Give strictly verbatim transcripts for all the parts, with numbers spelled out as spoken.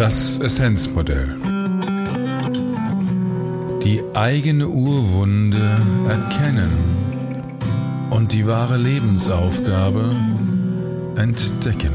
Das Essenzmodell. Die eigene Urwunde erkennen und die wahre Lebensaufgabe entdecken.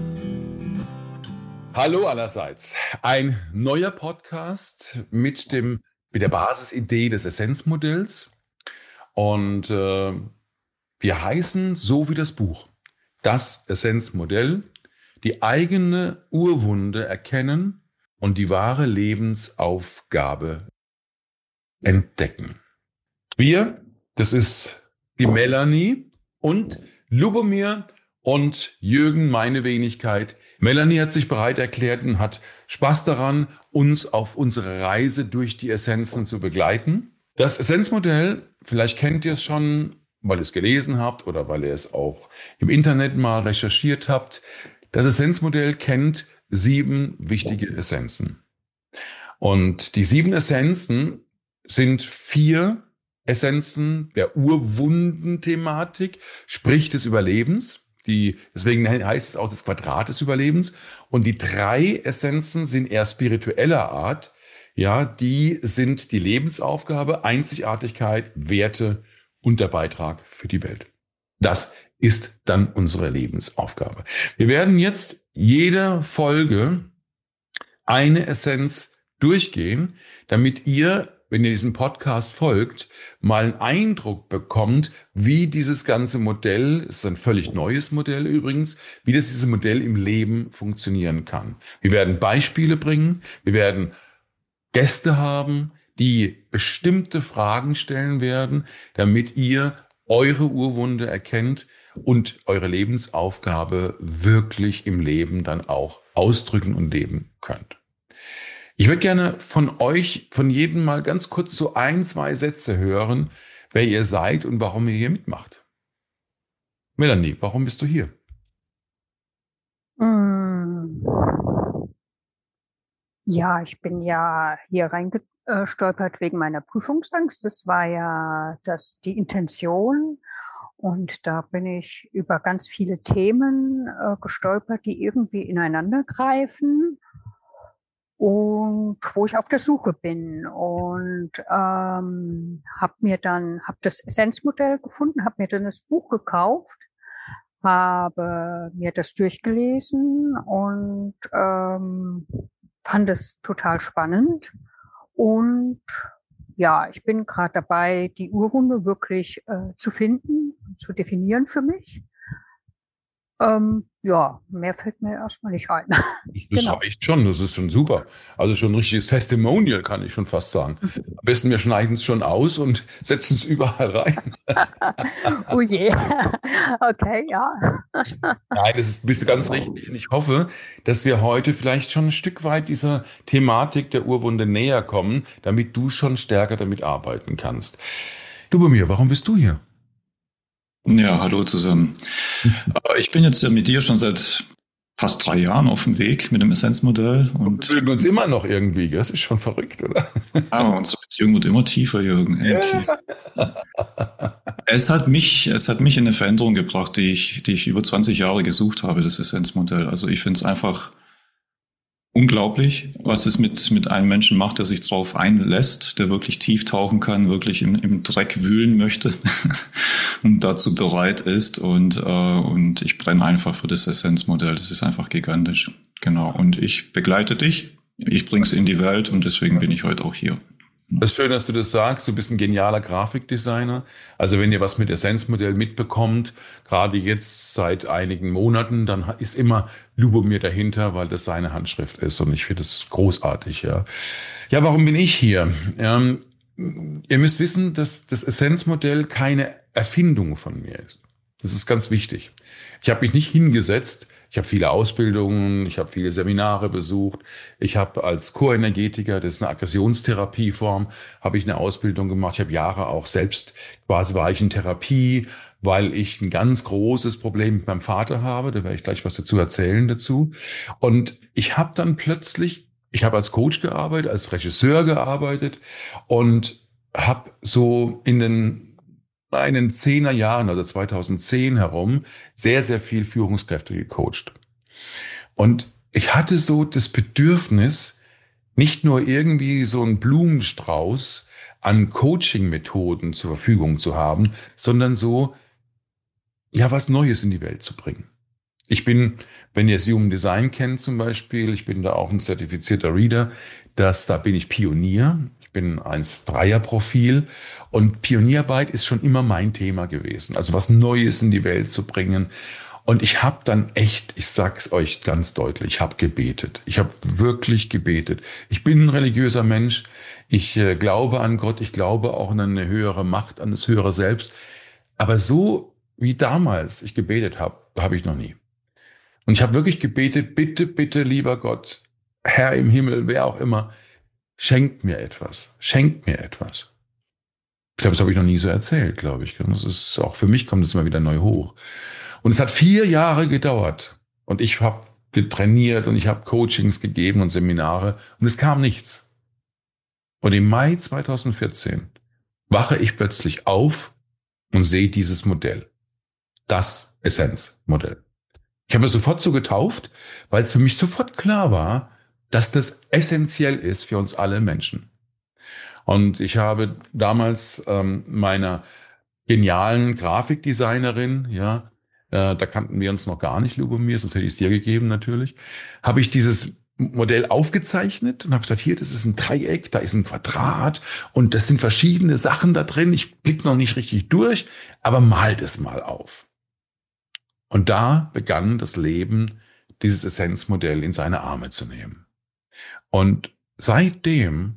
Hallo allerseits. Ein neuer Podcast mit dem mit der Basisidee des Essenzmodells. Und äh, wir heißen so wie das Buch. Das Essenzmodell. Die eigene Urwunde erkennen und die wahre Lebensaufgabe entdecken. Wir, das ist die Melanie und Lubomir und Jürgen, meine Wenigkeit. Melanie hat sich bereit erklärt und hat Spaß daran, uns auf unsere Reise durch die Essenzen zu begleiten. Das Essenzmodell, vielleicht kennt ihr es schon, weil ihr es gelesen habt oder weil ihr es auch im Internet mal recherchiert habt. Das Essenzmodell kennt sieben wichtige Essenzen. Und die sieben Essenzen sind vier Essenzen der Urwundenthematik, sprich des Überlebens. Die, deswegen heißt es auch das Quadrat des Überlebens. Und die drei Essenzen sind eher spiritueller Art. Ja, die sind die Lebensaufgabe, Einzigartigkeit, Werte und der Beitrag für die Welt. Das ist dann unsere Lebensaufgabe. Wir werden jetzt jede Folge eine Essenz durchgehen, damit ihr, wenn ihr diesem Podcast folgt, mal einen Eindruck bekommt, wie dieses ganze Modell, es ist ein völlig neues Modell übrigens, wie das dieses Modell im Leben funktionieren kann. Wir werden Beispiele bringen, wir werden Gäste haben, die bestimmte Fragen stellen werden, damit ihr eure Urwunde erkennt und eure Lebensaufgabe wirklich im Leben dann auch ausdrücken und leben könnt. Ich würde gerne von euch, von jedem mal ganz kurz so ein, zwei Sätze hören, wer ihr seid und warum ihr hier mitmacht. Melanie, warum bist du hier? Ja, ich bin ja hier reingestolpert wegen meiner Prüfungsangst. Das war ja das, die Intention. Und da bin ich über ganz viele Themen äh, gestolpert, die irgendwie ineinander greifen und wo ich auf der Suche bin. Und ähm, habe mir dann, habe das Essenzmodell gefunden, habe mir dann das Buch gekauft, habe mir das durchgelesen und ähm, fand es total spannend. Und ja, ich bin gerade dabei, die Urwunde wirklich äh, zu finden, zu definieren für mich. Ähm, ja, mehr fällt mir erstmal nicht ein. Das genau. Reicht schon, das ist schon super. Also schon ein richtiges Testimonial, kann ich schon fast sagen. Am besten wir schneiden es schon aus und setzen es überall rein. Oh je. Okay, ja. Nein, das ist, bist du ganz richtig. Und ich hoffe, dass wir heute vielleicht schon ein Stück weit dieser Thematik der Urwunde näher kommen, damit du schon stärker damit arbeiten kannst. Du, bei mir, warum bist du hier? Ja, hallo zusammen. Ich bin jetzt ja mit dir schon seit fast drei Jahren auf dem Weg mit dem Essenzmodell. Und wir mögen uns immer noch irgendwie, das ist schon verrückt, oder? Aber unsere Beziehung wird immer tiefer, Jürgen. Immer ja. tiefer. Es hat mich, es hat mich in eine Veränderung gebracht, die ich, die ich über zwanzig Jahre gesucht habe, das Essenzmodell. Also ich finde es einfach unglaublich, was es mit, mit einem Menschen macht, der sich drauf einlässt, der wirklich tief tauchen kann, wirklich im, im Dreck wühlen möchte und dazu bereit ist. Und, äh, und ich brenne einfach für das Essenzmodell. Das ist einfach gigantisch. Genau. Und ich begleite dich. Ich bring's in die Welt und deswegen bin ich heute auch hier. Das ist schön, dass du das sagst. Du bist ein genialer Grafikdesigner. Also wenn ihr was mit Essenzmodell mitbekommt, gerade jetzt seit einigen Monaten, dann ist immer Lubomir dahinter, weil das seine Handschrift ist. Und ich finde das großartig, ja. Ja, warum bin ich hier? Ähm, ihr müsst wissen, dass das Essenzmodell keine Erfindung von mir ist. Das ist ganz wichtig. Ich habe mich nicht hingesetzt. Ich habe viele Ausbildungen, ich habe viele Seminare besucht. Ich habe als Co-Energetiker, das ist eine Aggressionstherapieform, habe ich eine Ausbildung gemacht. Ich habe Jahre auch selbst, quasi war ich in Therapie, weil ich ein ganz großes Problem mit meinem Vater habe. Da werde ich gleich was dazu erzählen dazu. Und ich habe dann plötzlich, ich habe als Coach gearbeitet, als Regisseur gearbeitet und habe so in den in den zehner Jahren, also zweitausendzehn herum, sehr, sehr viel Führungskräfte gecoacht. Und ich hatte so das Bedürfnis, nicht nur irgendwie so einen Blumenstrauß an Coaching-Methoden zur Verfügung zu haben, sondern so, ja, was Neues in die Welt zu bringen. Ich bin, wenn ihr das Human Design kennt zum Beispiel, ich bin da auch ein zertifizierter Reader, das, da bin ich Pionier. Ich bin eins Komma dreier Profil und Pionierarbeit ist schon immer mein Thema gewesen. Also was Neues in die Welt zu bringen. Und ich habe dann echt, ich sag's euch ganz deutlich, ich habe gebetet. Ich habe wirklich gebetet. Ich bin ein religiöser Mensch. Ich äh, glaube an Gott. Ich glaube auch an eine höhere Macht, an das höhere Selbst. Aber so wie damals ich gebetet habe, habe ich noch nie. Und ich habe wirklich gebetet, bitte, bitte, lieber Gott, Herr im Himmel, wer auch immer, schenkt mir etwas, schenkt mir etwas. Ich glaube, das habe ich noch nie so erzählt, glaube ich. Das ist auch für mich kommt es immer wieder neu hoch. Und es hat vier Jahre gedauert. Und ich habe getrainiert und ich habe Coachings gegeben und Seminare und es kam nichts. Und im Mai zweitausendvierzehn wache ich plötzlich auf und sehe dieses Modell. Das Essenzmodell. Ich habe es sofort so getauft, weil es für mich sofort klar war, dass das essentiell ist für uns alle Menschen. Und ich habe damals ähm, meiner genialen Grafikdesignerin, ja, äh, da kannten wir uns noch gar nicht, Lubomir, sonst hätte ich es dir gegeben natürlich, habe ich dieses Modell aufgezeichnet und habe gesagt, hier, das ist ein Dreieck, da ist ein Quadrat und das sind verschiedene Sachen da drin. Ich blicke noch nicht richtig durch, aber mal das mal auf. Und da begann das Leben, dieses Essenzmodell in seine Arme zu nehmen. Und seitdem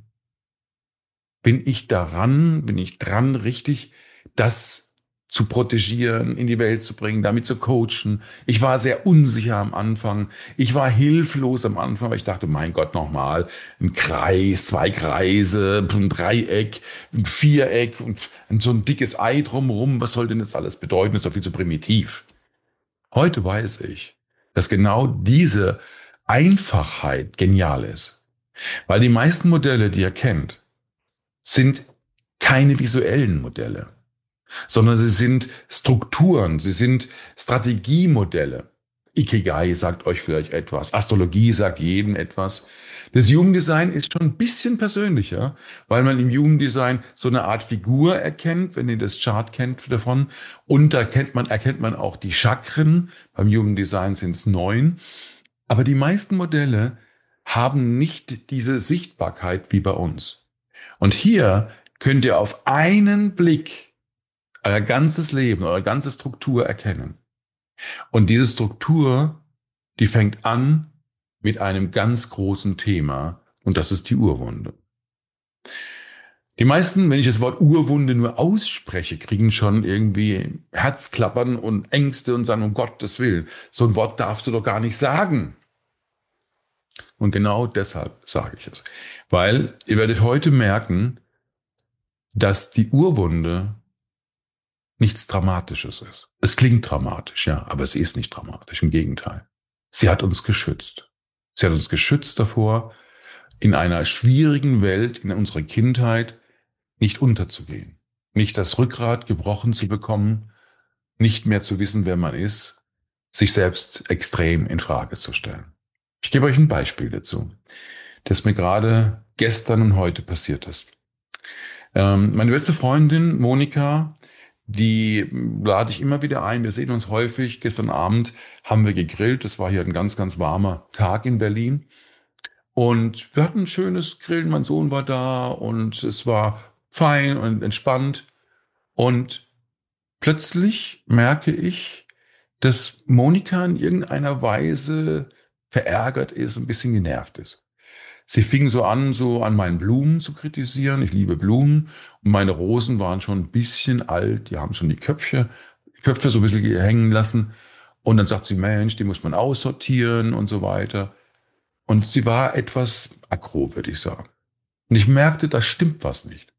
bin ich daran, bin ich dran, richtig das zu protegieren, in die Welt zu bringen, damit zu coachen. Ich war sehr unsicher am Anfang. Ich war hilflos am Anfang, weil ich dachte, mein Gott, nochmal, ein Kreis, zwei Kreise, ein Dreieck, ein Viereck und so ein dickes Ei drumherum. Was soll denn jetzt alles bedeuten? Das ist doch viel zu primitiv. Heute weiß ich, dass genau diese Einfachheit genial ist. Weil die meisten Modelle, die ihr kennt, sind keine visuellen Modelle, sondern sie sind Strukturen, sie sind Strategiemodelle. Ikigai sagt euch vielleicht etwas, Astrologie sagt jedem etwas. Das Human Design ist schon ein bisschen persönlicher, weil man im Human Design so eine Art Figur erkennt, wenn ihr das Chart kennt davon. Und da kennt man, erkennt man auch die Chakren. Beim Human Design sind es neun. Aber die meisten Modelle haben nicht diese Sichtbarkeit wie bei uns. Und hier könnt ihr auf einen Blick euer ganzes Leben, eure ganze Struktur erkennen. Und diese Struktur, die fängt an mit einem ganz großen Thema und das ist die Urwunde. Die meisten, wenn ich das Wort Urwunde nur ausspreche, kriegen schon irgendwie Herzklappern und Ängste und sagen, um Gottes Willen, so ein Wort darfst du doch gar nicht sagen. Und genau deshalb sage ich es. Weil ihr werdet heute merken, dass die Urwunde nichts Dramatisches ist. Es klingt dramatisch, ja, aber sie ist nicht dramatisch, im Gegenteil. Sie hat uns geschützt. Sie hat uns geschützt davor, in einer schwierigen Welt, in unserer Kindheit, nicht unterzugehen. Nicht das Rückgrat gebrochen zu bekommen, nicht mehr zu wissen, wer man ist, sich selbst extrem in Frage zu stellen. Ich gebe euch ein Beispiel dazu, das mir gerade gestern und heute passiert ist. Ähm, meine beste Freundin, Monika, die lade ich immer wieder ein. Wir sehen uns häufig. Gestern Abend haben wir gegrillt. Es war hier ein ganz, ganz warmer Tag in Berlin. Und wir hatten ein schönes Grillen. Mein Sohn war da und es war fein und entspannt. Und plötzlich merke ich, dass Monika in irgendeiner Weise verärgert ist, ein bisschen genervt ist. Sie fing so an, so an meinen Blumen zu kritisieren. Ich liebe Blumen. Und meine Rosen waren schon ein bisschen alt. Die haben schon die Köpfe, Köpfe so ein bisschen hängen lassen. Und dann sagt sie, Mensch, die muss man aussortieren und so weiter. Und sie war etwas aggro, würde ich sagen. Und ich merkte, da stimmt was nicht.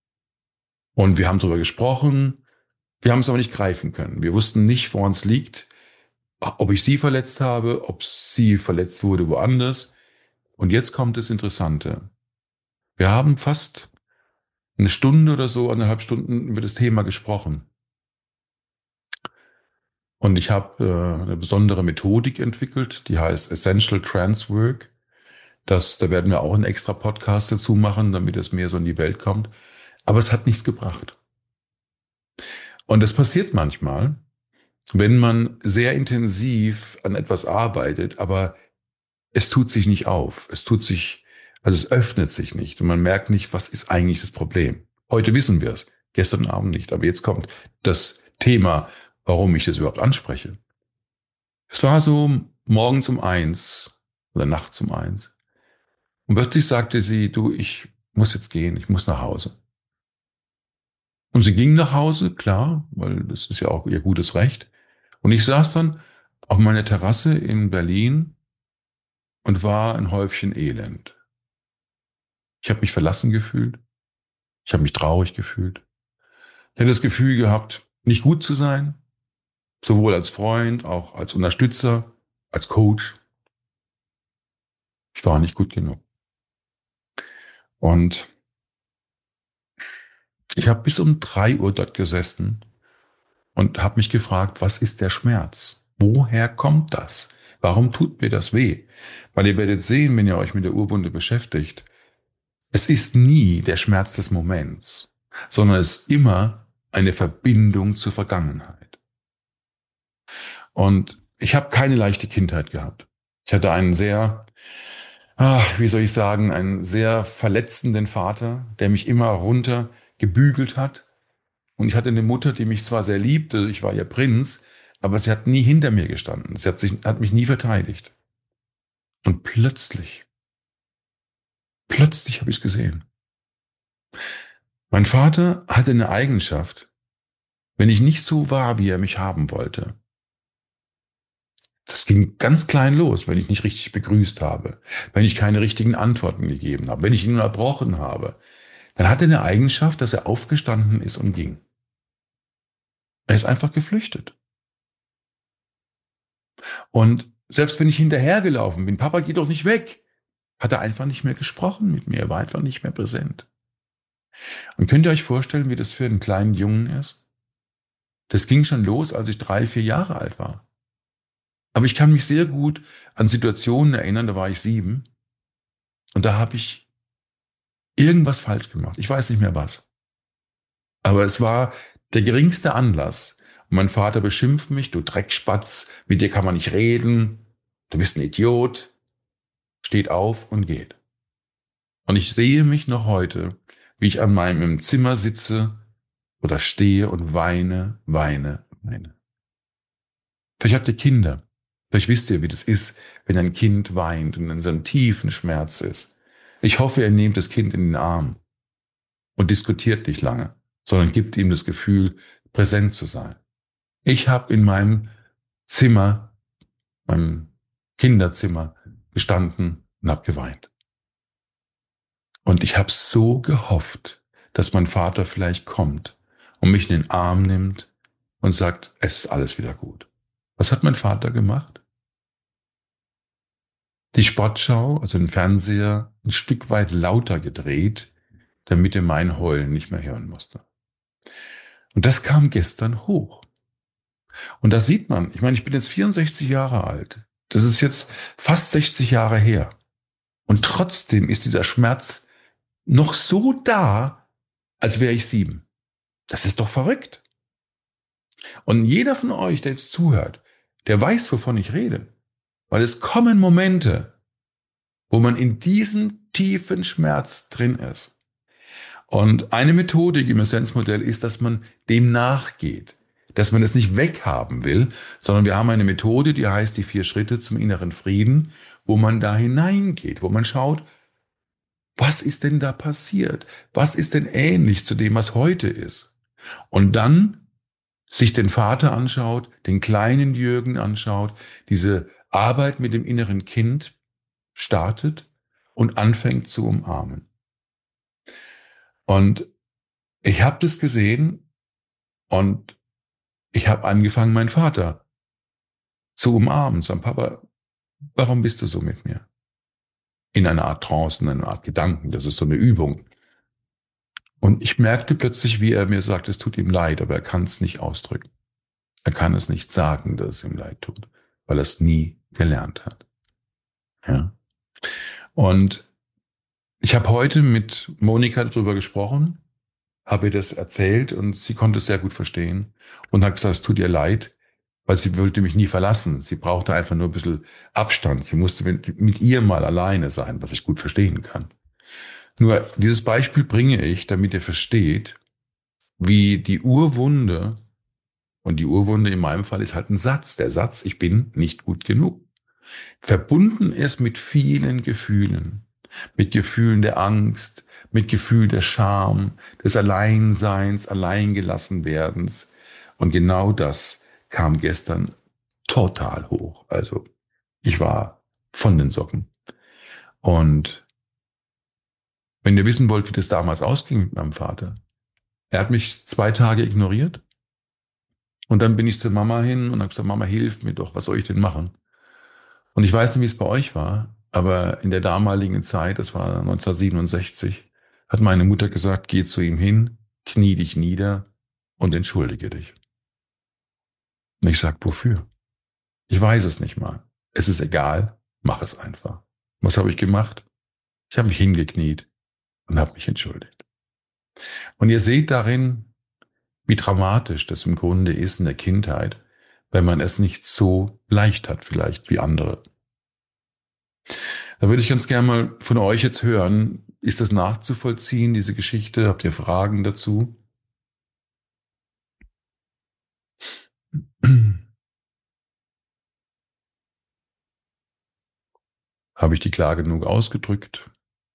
Und wir haben darüber gesprochen. Wir haben es aber nicht greifen können. Wir wussten nicht, woran es liegt. Ob ich sie verletzt habe, ob sie verletzt wurde woanders. Und jetzt kommt das Interessante. Wir haben fast eine Stunde oder so, eineinhalb Stunden über das Thema gesprochen. Und ich habe äh, eine besondere Methodik entwickelt, die heißt Essential Trance Work. Das, da werden wir auch einen extra Podcast dazu machen, damit es mehr so in die Welt kommt. Aber es hat nichts gebracht. Und es passiert manchmal, wenn man sehr intensiv an etwas arbeitet, aber es tut sich nicht auf. Es tut sich, also es öffnet sich nicht. Und man merkt nicht, was ist eigentlich das Problem. Heute wissen wir es, gestern Abend nicht. Aber jetzt kommt das Thema, warum ich das überhaupt anspreche. Es war so morgens um eins oder nachts um eins. Und plötzlich sagte sie, du, ich muss jetzt gehen, ich muss nach Hause. Und sie ging nach Hause, klar, weil das ist ja auch ihr gutes Recht. Und ich saß dann auf meiner Terrasse in Berlin und war ein Häufchen Elend. Ich habe mich verlassen gefühlt. Ich habe mich traurig gefühlt. Ich hatte das Gefühl gehabt, nicht gut zu sein, sowohl als Freund, auch als Unterstützer, als Coach. Ich war nicht gut genug. Und ich habe bis um drei Uhr dort gesessen und habe mich gefragt, was ist der Schmerz? Woher kommt das? Warum tut mir das weh? Weil ihr werdet sehen, wenn ihr euch mit der Urwunde beschäftigt, es ist nie der Schmerz des Moments, sondern es ist immer eine Verbindung zur Vergangenheit. Und ich habe keine leichte Kindheit gehabt. Ich hatte einen sehr, ach, wie soll ich sagen, einen sehr verletzenden Vater, der mich immer runter gebügelt hat. Und ich hatte eine Mutter, die mich zwar sehr liebte, ich war ihr Prinz, aber sie hat nie hinter mir gestanden. Sie hat, sich, hat mich nie verteidigt. Und plötzlich, plötzlich habe ich es gesehen. Mein Vater hatte eine Eigenschaft, wenn ich nicht so war, wie er mich haben wollte. Das ging ganz klein los, wenn ich nicht richtig begrüßt habe, wenn ich keine richtigen Antworten gegeben habe, wenn ich ihn unterbrochen habe. Dann hatte er eine Eigenschaft, dass er aufgestanden ist und ging. Er ist einfach geflüchtet. Und selbst wenn ich hinterhergelaufen bin, Papa, geh doch nicht weg, hat er einfach nicht mehr gesprochen mit mir, er war einfach nicht mehr präsent. Und könnt ihr euch vorstellen, wie das für einen kleinen Jungen ist? Das ging schon los, als ich drei, vier Jahre alt war. Aber ich kann mich sehr gut an Situationen erinnern, da war ich sieben und da habe ich irgendwas falsch gemacht. Ich weiß nicht mehr was. Aber es war der geringste Anlass. Und mein Vater beschimpft mich, du Dreckspatz, mit dir kann man nicht reden, du bist ein Idiot, steht auf und geht. Und ich sehe mich noch heute, wie ich an meinem Zimmer sitze oder stehe und weine, weine, weine. Vielleicht habt ihr Kinder. Vielleicht wisst ihr, wie das ist, wenn ein Kind weint und in so einem tiefen Schmerz ist. Ich hoffe, ihr nehmt das Kind in den Arm und diskutiert nicht lange, sondern gibt ihm das Gefühl, präsent zu sein. Ich habe in meinem Zimmer, meinem Kinderzimmer gestanden und habe geweint. Und ich habe so gehofft, dass mein Vater vielleicht kommt und mich in den Arm nimmt und sagt, es ist alles wieder gut. Was hat mein Vater gemacht? Die Sportschau, also den Fernseher, ein Stück weit lauter gedreht, damit er mein Heulen nicht mehr hören musste. Und das kam gestern hoch. Und da sieht man, ich meine, ich bin jetzt vierundsechzig Jahre alt. Das ist jetzt fast sechzig Jahre her. Und trotzdem ist dieser Schmerz noch so da, als wäre ich sieben. Das ist doch verrückt. Und jeder von euch, der jetzt zuhört, der weiß, wovon ich rede. Weil es kommen Momente, wo man in diesem tiefen Schmerz drin ist. Und eine Methodik im Essenzmodell ist, dass man dem nachgeht. Dass man es nicht weghaben will, sondern wir haben eine Methode, die heißt die vier Schritte zum inneren Frieden, wo man da hineingeht, wo man schaut, was ist denn da passiert? Was ist denn ähnlich zu dem, was heute ist? Und dann sich den Vater anschaut, den kleinen Jürgen anschaut, diese Arbeit mit dem inneren Kind startet und anfängt zu umarmen. Und ich habe das gesehen und ich habe angefangen, meinen Vater zu umarmen, zu sagen, Papa, warum bist du so mit mir? In einer Art Trance, in einer Art Gedanken, das ist so eine Übung. Und ich merkte plötzlich, wie er mir sagt, es tut ihm leid, aber er kann es nicht ausdrücken. Er kann es nicht sagen, dass es ihm leid tut, weil er es nie gelernt hat. Ja. Und ich habe heute mit Monika darüber gesprochen, habe ihr das erzählt und sie konnte es sehr gut verstehen und hat gesagt, es tut ihr leid, weil sie wollte mich nie verlassen. Sie brauchte einfach nur ein bisschen Abstand. Sie musste mit, mit ihr mal alleine sein, was ich gut verstehen kann. Nur dieses Beispiel bringe ich, damit ihr versteht, wie die Urwunde, und die Urwunde in meinem Fall ist halt ein Satz, der Satz, ich bin nicht gut genug, verbunden ist mit vielen Gefühlen, mit Gefühlen der Angst, mit Gefühl der Scham, des Alleinseins, Alleingelassenwerdens. Und genau das kam gestern total hoch. Also ich war von den Socken. Und wenn ihr wissen wollt, wie das damals ausging mit meinem Vater, er hat mich zwei Tage ignoriert. Und dann bin ich zur Mama hin und habe gesagt, Mama, hilf mir doch, was soll ich denn machen? Und ich weiß nicht, wie es bei euch war, aber in der damaligen Zeit, das war neunzehnhundertsiebenundsechzig, hat meine Mutter gesagt, geh zu ihm hin, knie dich nieder und entschuldige dich. Und ich sag, wofür? Ich weiß es nicht mal. Es ist egal, mach es einfach. Was habe ich gemacht? Ich habe mich hingekniet und habe mich entschuldigt. Und ihr seht darin, wie dramatisch das im Grunde ist in der Kindheit, wenn man es nicht so leicht hat vielleicht wie andere. Da würde ich ganz gerne mal von euch jetzt hören, ist das nachzuvollziehen, diese Geschichte? Habt ihr Fragen dazu? Habe ich die klar genug ausgedrückt?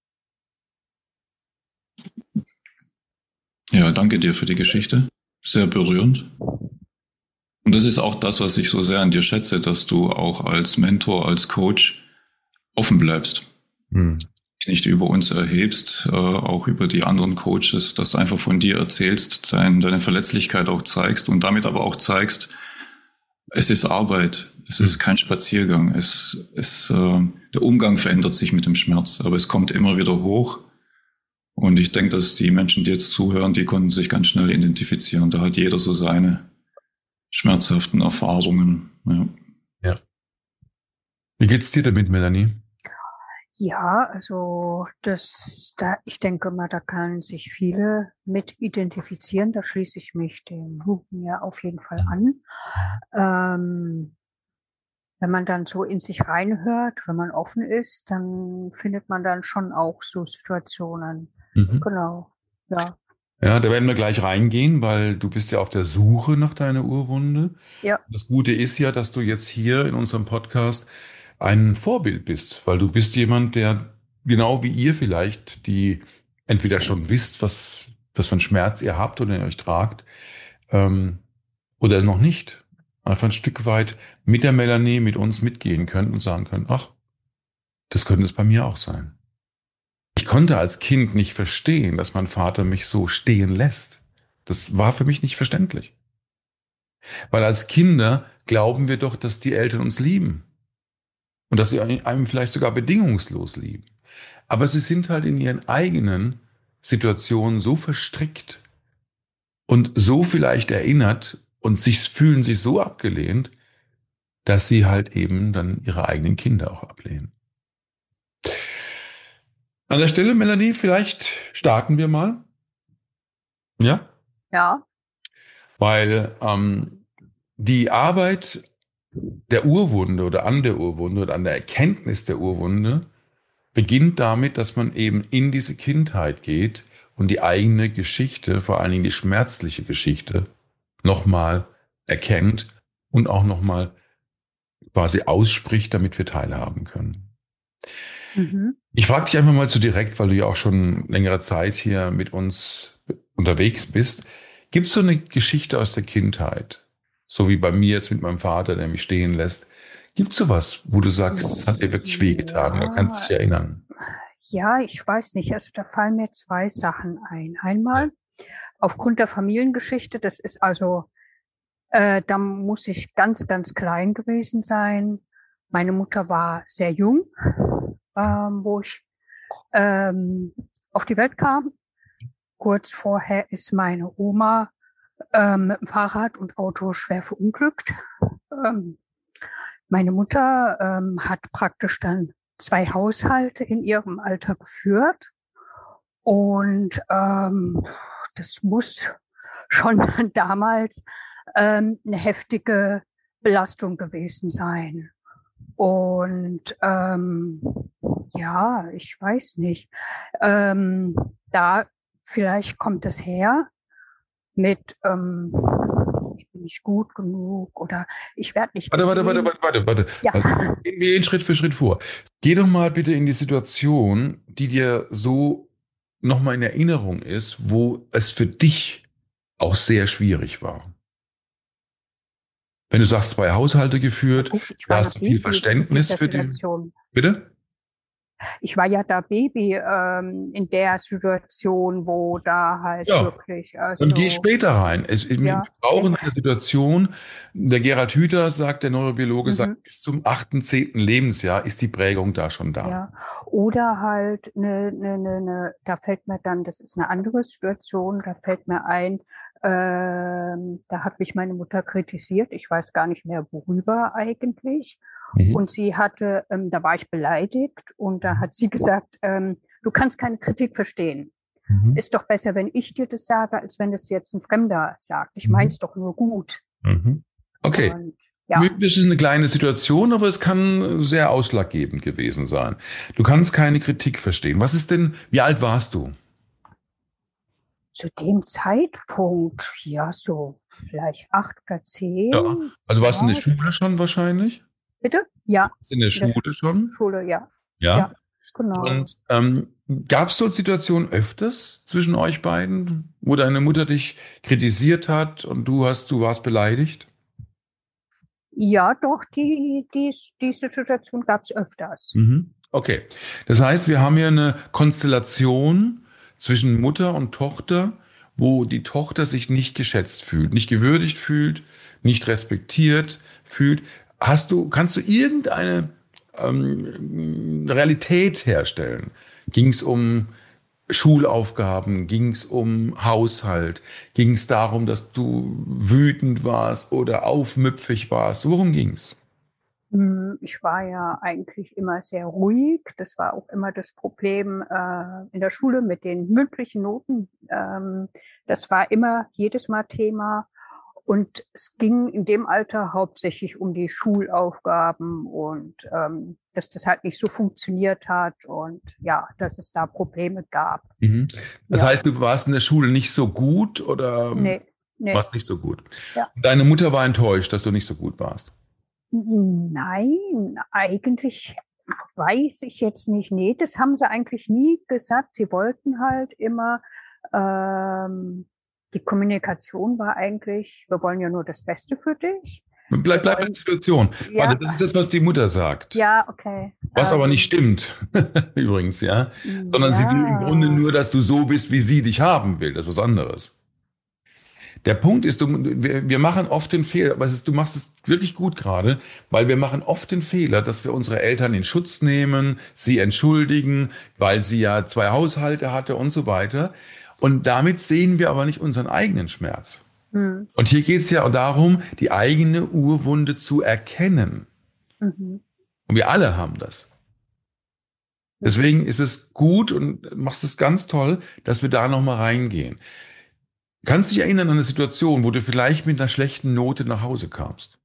Ja, danke dir für die Geschichte. Sehr berührend. Und das ist auch das, was ich so sehr an dir schätze, dass du auch als Mentor, als Coach offen bleibst. Hm. Nicht über uns erhebst, äh, auch über die anderen Coaches, dass du einfach von dir erzählst, dein, deine Verletzlichkeit auch zeigst und damit aber auch zeigst, es ist Arbeit, es hm. ist kein Spaziergang, es, es, äh, der Umgang verändert sich mit dem Schmerz, aber es kommt immer wieder hoch. Und ich denke, dass die Menschen, die jetzt zuhören, die konnten sich ganz schnell identifizieren. Da hat jeder so seine schmerzhaften Erfahrungen. Ja. Ja. Wie geht's dir damit, Melanie? Ja, also das, da, ich denke mal, da können sich viele mit identifizieren. Da schließe ich mich dem Hupen ja auf jeden Fall an. Ähm, wenn man dann so in sich reinhört, wenn man offen ist, dann findet man dann schon auch so Situationen. Mhm. Genau, ja. Ja, da werden wir gleich reingehen, weil du bist ja auf der Suche nach deiner Urwunde. Ja. Das Gute ist ja, dass du jetzt hier in unserem Podcast ein Vorbild bist, weil du bist jemand, der genau wie ihr vielleicht, die entweder schon wisst, was, was für einen Schmerz ihr habt oder ihr euch tragt, ähm, oder noch nicht, einfach ein Stück weit mit der Melanie, mit uns mitgehen könnt und sagen könnt, ach, das könnte es bei mir auch sein. Ich konnte als Kind nicht verstehen, dass mein Vater mich so stehen lässt. Das war für mich nicht verständlich. Weil als Kinder glauben wir doch, dass die Eltern uns lieben. Und dass sie einem vielleicht sogar bedingungslos lieben. Aber sie sind halt in ihren eigenen Situationen so verstrickt und so vielleicht erinnert und sich, fühlen sich so abgelehnt, dass sie halt eben dann ihre eigenen Kinder auch ablehnen. An der Stelle, Melanie, vielleicht starten wir mal. Ja? Ja. Weil ähm, die Arbeit der Urwunde oder an der Urwunde oder an der Erkenntnis der Urwunde beginnt damit, dass man eben in diese Kindheit geht und die eigene Geschichte, vor allen Dingen die schmerzliche Geschichte, nochmal erkennt und auch nochmal quasi ausspricht, damit wir teilhaben können. Mhm. Ich frage dich einfach mal zu direkt, weil du ja auch schon längere Zeit hier mit uns unterwegs bist. Gibt es so eine Geschichte aus der Kindheit, so wie bei mir jetzt mit meinem Vater, der mich stehen lässt? Gibt es sowas, wo du sagst, das hat dir wirklich wehgetan, ja. Oder kannst dich erinnern? Ja, ich weiß nicht. Also da fallen mir zwei Sachen ein. Einmal aufgrund der Familiengeschichte, das ist also, äh, da muss ich ganz, ganz klein gewesen sein. Meine Mutter war sehr jung, ähm, wo ich ähm, auf die Welt kam. Kurz vorher ist meine Oma ähm, mit dem Fahrrad und Auto schwer verunglückt. Ähm, meine Mutter ähm, hat praktisch dann zwei Haushalte in ihrem Alter geführt. Und ähm, das muss schon damals ähm, eine heftige Belastung gewesen sein. Und ähm, ja, ich weiß nicht. Ähm, da vielleicht kommt es her mit, ähm, ich bin nicht gut genug oder ich werde nicht Warte, warte, warte, gesehen. warte, warte, warte. Ja. Also, gehen wir ihn Schritt für Schritt vor. Geh doch mal bitte in die Situation, die dir so nochmal in Erinnerung ist, wo es für dich auch sehr schwierig war. Wenn du sagst, zwei Haushalte Ja geführt, gut, ich da war ja hast du viel Baby zu Verständnis dieser für die. Situation. Bitte? Ich war ja da Baby ähm, in der Situation, wo da halt Ja. wirklich, Und geh also später rein. Es, wir ja, okay. brauchen eine Situation, der Gerhard Hüther sagt, der Neurobiologe sagt, Mhm. bis zum achten, zehnten Lebensjahr ist die Prägung da schon da. Ja, oder halt eine, eine, eine, eine, da fällt mir dann, das ist eine andere Situation, da fällt mir ein, ähm, da hat mich meine Mutter kritisiert, ich weiß gar nicht mehr worüber eigentlich. Mhm. Und sie hatte, ähm, da war ich beleidigt und da hat sie gesagt, ähm, du kannst keine Kritik verstehen. Mhm. Ist doch besser, wenn ich dir das sage, als wenn das jetzt ein Fremder sagt. Ich Mhm. mein's doch nur gut. Mhm. Okay. Und ja, Das ist eine kleine Situation, aber es kann sehr ausschlaggebend gewesen sein. Du kannst keine Kritik verstehen. Was ist denn, wie alt warst du? zu dem Zeitpunkt, ja, so vielleicht acht oder zehn. Ja. Also warst du in der Ja, Schule schon wahrscheinlich? bitte? Ja, Warst du in der in der Schule schon? Schule, ja. Ja. Ja, genau. Und ähm, gab es so Situationen öfters zwischen euch beiden, wo deine Mutter dich kritisiert hat und du hast, du warst beleidigt? Ja, doch, die, die, diese Situation gab es öfters. Mhm. Okay. Das heißt, wir haben hier eine Konstellation zwischen Mutter und Tochter, wo die Tochter sich nicht geschätzt fühlt, nicht gewürdigt fühlt, nicht respektiert fühlt. Hast du, kannst du irgendeine ähm, Realität herstellen? Ging es um Schulaufgaben, ging es um Haushalt, ging es darum, dass du wütend warst oder aufmüpfig warst? Worum ging es? Ich war ja eigentlich immer sehr ruhig. Das war auch immer das Problem äh, in der Schule mit den mündlichen Noten. Ähm, das war immer jedes Mal Thema. Und es ging in dem Alter hauptsächlich um die Schulaufgaben und ähm, dass das halt nicht so funktioniert hat und ja, dass es da Probleme gab. Mhm. Das Ja, heißt, du warst in der Schule nicht so gut oder nee, nee, warst nicht so gut? ja. Deine Mutter war enttäuscht, dass du nicht so gut warst. Nein, eigentlich weiß ich jetzt nicht. Nee, das haben sie eigentlich nie gesagt. Sie wollten halt immer, ähm, die Kommunikation war eigentlich, wir wollen ja nur das Beste für dich. Bleib, Wir bleib bei der wollen, Situation. Warte, ja, das ist das, was die Mutter sagt. ja, okay. Was aber nicht Ähm, stimmt, übrigens, ja. Sondern sie will im Grunde ja, nur, dass du so bist, wie sie dich haben will. Das ist was anderes. Der Punkt ist, du, wir, wir machen oft den Fehler, aber es ist, du machst es wirklich gut gerade, weil wir machen oft den Fehler, dass wir unsere Eltern in Schutz nehmen, sie entschuldigen, weil sie ja zwei Haushalte hatte und so weiter. Und damit sehen wir aber nicht unseren eigenen Schmerz. hm, Und hier geht es ja darum, die eigene Urwunde zu erkennen. mhm, Und wir alle haben das. Deswegen ist es gut und machst es ganz toll, dass wir da nochmal reingehen. Kannst du dich erinnern an eine Situation, wo du vielleicht mit einer schlechten Note nach Hause kamst?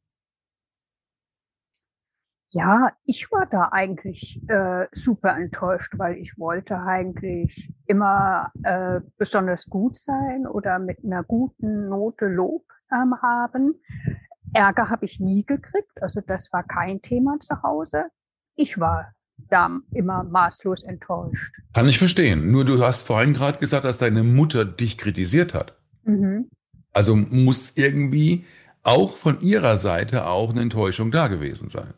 ja, ich war da eigentlich äh, super enttäuscht, weil ich wollte eigentlich immer äh, besonders gut sein oder mit einer guten Note Lob ähm, haben. Ärger habe ich nie gekriegt, also das war kein Thema zu Hause. Ich war da immer maßlos enttäuscht. Kann ich verstehen. Nur du hast vorhin gerade gesagt, dass deine Mutter dich kritisiert hat. Mhm. Also muss irgendwie auch von ihrer Seite auch eine Enttäuschung da gewesen sein.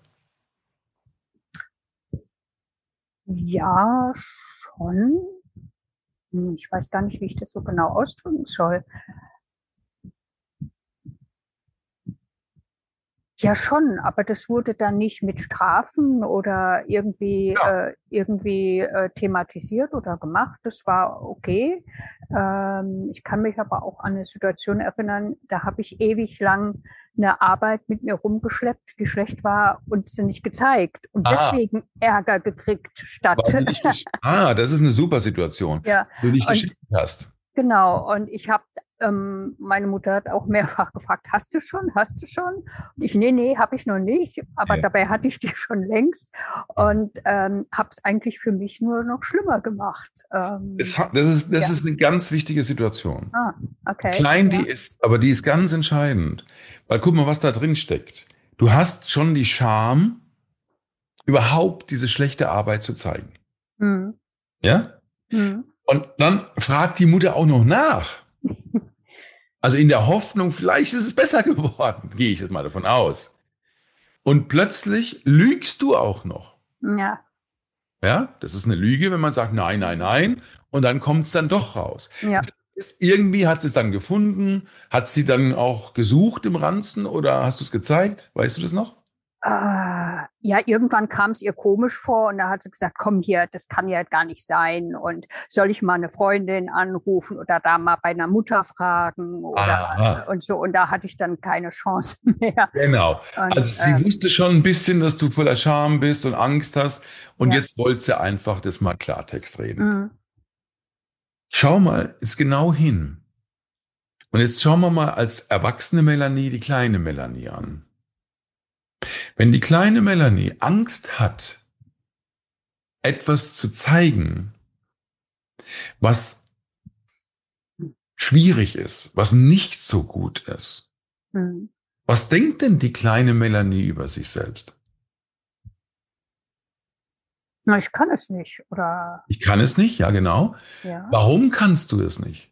Ja, schon. Hm, Ich weiß gar nicht, wie ich das so genau ausdrücken soll. Ja, schon, aber das wurde dann nicht mit Strafen oder irgendwie, Ja. äh, irgendwie äh, thematisiert oder gemacht. Das war okay. Ähm, ich kann mich aber auch an eine Situation erinnern, da habe ich ewig lang eine Arbeit mit mir rumgeschleppt, die schlecht war und sie nicht gezeigt und Ah, deswegen Ärger gekriegt statt. weil du nicht gesch- ah, das ist eine super Situation. Ja, Du nicht und geschickt hast. genau, und ich habe, ähm, meine Mutter hat auch mehrfach gefragt, hast du schon, hast du schon? Und ich, nee, nee, habe ich noch nicht, aber Ja. dabei hatte ich die schon längst und ähm, habe es eigentlich für mich nur noch schlimmer gemacht. Es, Ähm, ha- das ist, das ja, ist eine ganz wichtige Situation. ah, okay, Klein die ja. ist, aber die ist ganz entscheidend. Weil guck mal, was da drin steckt. Du hast schon die Scham, überhaupt diese schlechte Arbeit zu zeigen. Hm, Ja? hm, Und dann fragt die Mutter auch noch nach. Also in der Hoffnung, vielleicht ist es besser geworden, gehe ich jetzt mal davon aus. Und plötzlich lügst du auch noch. ja, Ja, das ist eine Lüge, wenn man sagt, nein, nein, nein. Und dann kommt es dann doch raus. ja. Das ist, irgendwie hat sie es dann gefunden. Hat sie dann auch gesucht im Ranzen oder hast du es gezeigt? Weißt du das noch? Ah, ja, irgendwann kam es ihr komisch vor und da hat sie gesagt, komm hier, das kann ja gar nicht sein und soll ich mal eine Freundin anrufen oder da mal bei einer Mutter fragen oder Aha, und so und da hatte ich dann keine Chance mehr genau. und Also sie ähm, wusste schon ein bisschen, dass du voller Scham bist und Angst hast. Und ja, jetzt wollte sie einfach das mal Klartext reden. mm, Schau mal jetzt genau hin. Und jetzt schauen wir mal als erwachsene Melanie die kleine Melanie an. Wenn die kleine Melanie Angst hat, etwas zu zeigen, was schwierig ist, was nicht so gut ist, mm. was denkt denn die kleine Melanie über sich selbst? Na, ich kann es nicht oder Ich kann es nicht, ja genau. ja, Warum kannst du es nicht?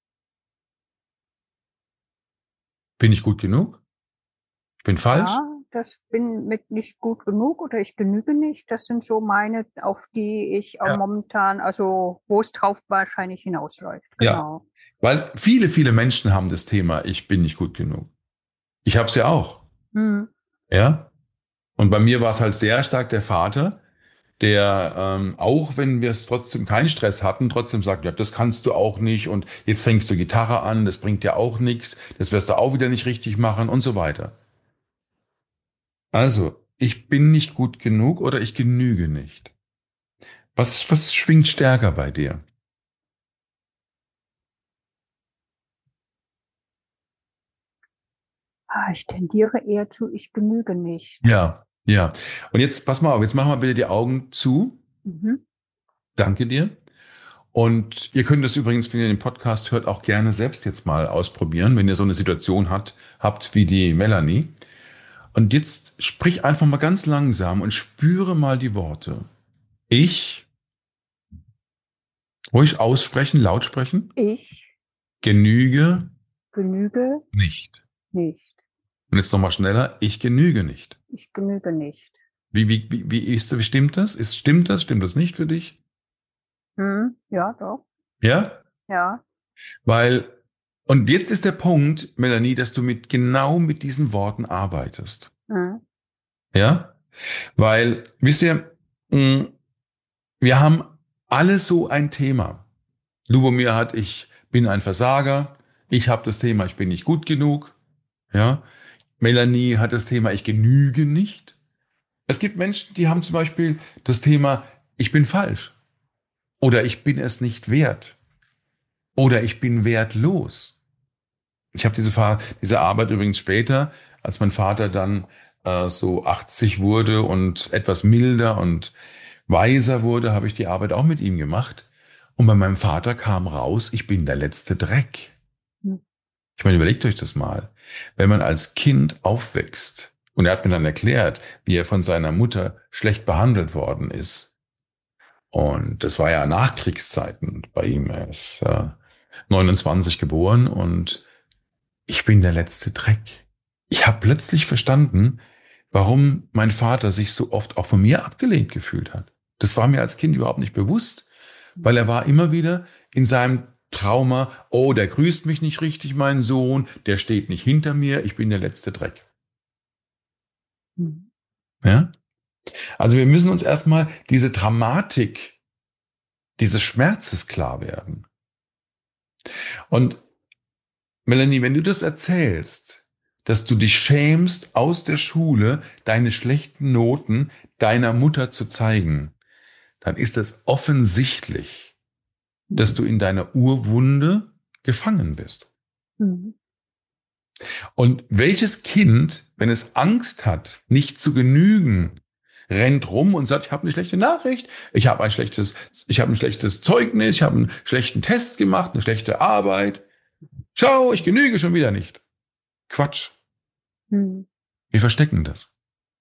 Bin ich gut genug? Ich bin falsch? ja, das bin mit nicht gut genug oder ich genüge nicht. Das sind so meine, auf die ich auch Ja. momentan, also wo es drauf wahrscheinlich hinausläuft. Ja, Genau. weil viele, viele Menschen haben das Thema, ich bin nicht gut genug. Ich habe es ja auch, Mm, ja. Und bei mir war es halt sehr stark der Vater, der ähm, auch wenn wir es trotzdem keinen Stress hatten, trotzdem sagt, ja, das kannst du auch nicht und jetzt fängst du Gitarre an, das bringt ja auch nichts, das wirst du auch wieder nicht richtig machen und so weiter. Also, ich bin nicht gut genug oder ich genüge nicht. Was, was schwingt stärker bei dir? ah, ich tendiere eher zu, ich genüge nicht. Ja, ja. Und jetzt, pass mal auf, jetzt machen wir bitte die Augen zu. Mhm. Danke dir. Und ihr könnt das übrigens, wenn ihr den Podcast hört, auch gerne selbst jetzt mal ausprobieren, wenn ihr so eine Situation hat, habt wie die Melanie. Und jetzt sprich einfach mal ganz langsam und spüre mal die Worte. Ich, ruhig aussprechen, laut sprechen, Ich genüge genüge nicht. nicht. Und jetzt nochmal schneller, ich genüge nicht. Ich genüge nicht. Wie, wie, wie, wie ist, wie stimmt das? Ist, stimmt das? Stimmt das nicht für dich? Hm, ja, doch. Ja? Ja. Weil, und jetzt ist der Punkt, Melanie, dass du mit genau mit diesen Worten arbeitest. Hm, Ja? Weil, wisst ihr, mh, wir haben alle so ein Thema. Lubomir hat, ich bin ein Versager. Ich habe das Thema, ich bin nicht gut genug. Ja? Melanie hat das Thema, ich genüge nicht. Es gibt Menschen, die haben zum Beispiel das Thema, ich bin falsch. Oder ich bin es nicht wert. Oder ich bin wertlos. Ich habe diese, Fa- diese Arbeit übrigens später, als mein Vater dann äh, so achtzig wurde und etwas milder und weiser wurde, habe ich die Arbeit auch mit ihm gemacht. Und bei meinem Vater kam raus, ich bin der letzte Dreck. hm, Ich meine, überlegt euch das mal. Wenn man als Kind aufwächst und er hat mir dann erklärt, wie er von seiner Mutter schlecht behandelt worden ist. Und das war ja Nachkriegszeiten bei ihm. Er ist äh, neunundzwanzig geboren und ich bin der letzte Dreck. Ich habe plötzlich verstanden, warum mein Vater sich so oft auch von mir abgelehnt gefühlt hat. Das war mir als Kind überhaupt nicht bewusst, weil er war immer wieder in seinem Trauma, oh, der grüßt mich nicht richtig, mein Sohn, der steht nicht hinter mir, ich bin der letzte Dreck. Mhm. Ja? Also wir müssen uns erstmal diese Dramatik dieses Schmerzes klar werden. Und Melanie, wenn du das erzählst, dass du dich schämst, aus der Schule deine schlechten Noten deiner Mutter zu zeigen, dann ist es offensichtlich, dass du in deiner Urwunde gefangen bist. Mhm. Und welches Kind, wenn es Angst hat, nicht zu genügen, rennt rum und sagt, ich habe eine schlechte Nachricht, ich habe ein schlechtes, ich habe ein schlechtes Zeugnis, ich habe einen schlechten Test gemacht, eine schlechte Arbeit. Schau, ich genüge schon wieder nicht. Quatsch. Mhm. Wir verstecken das.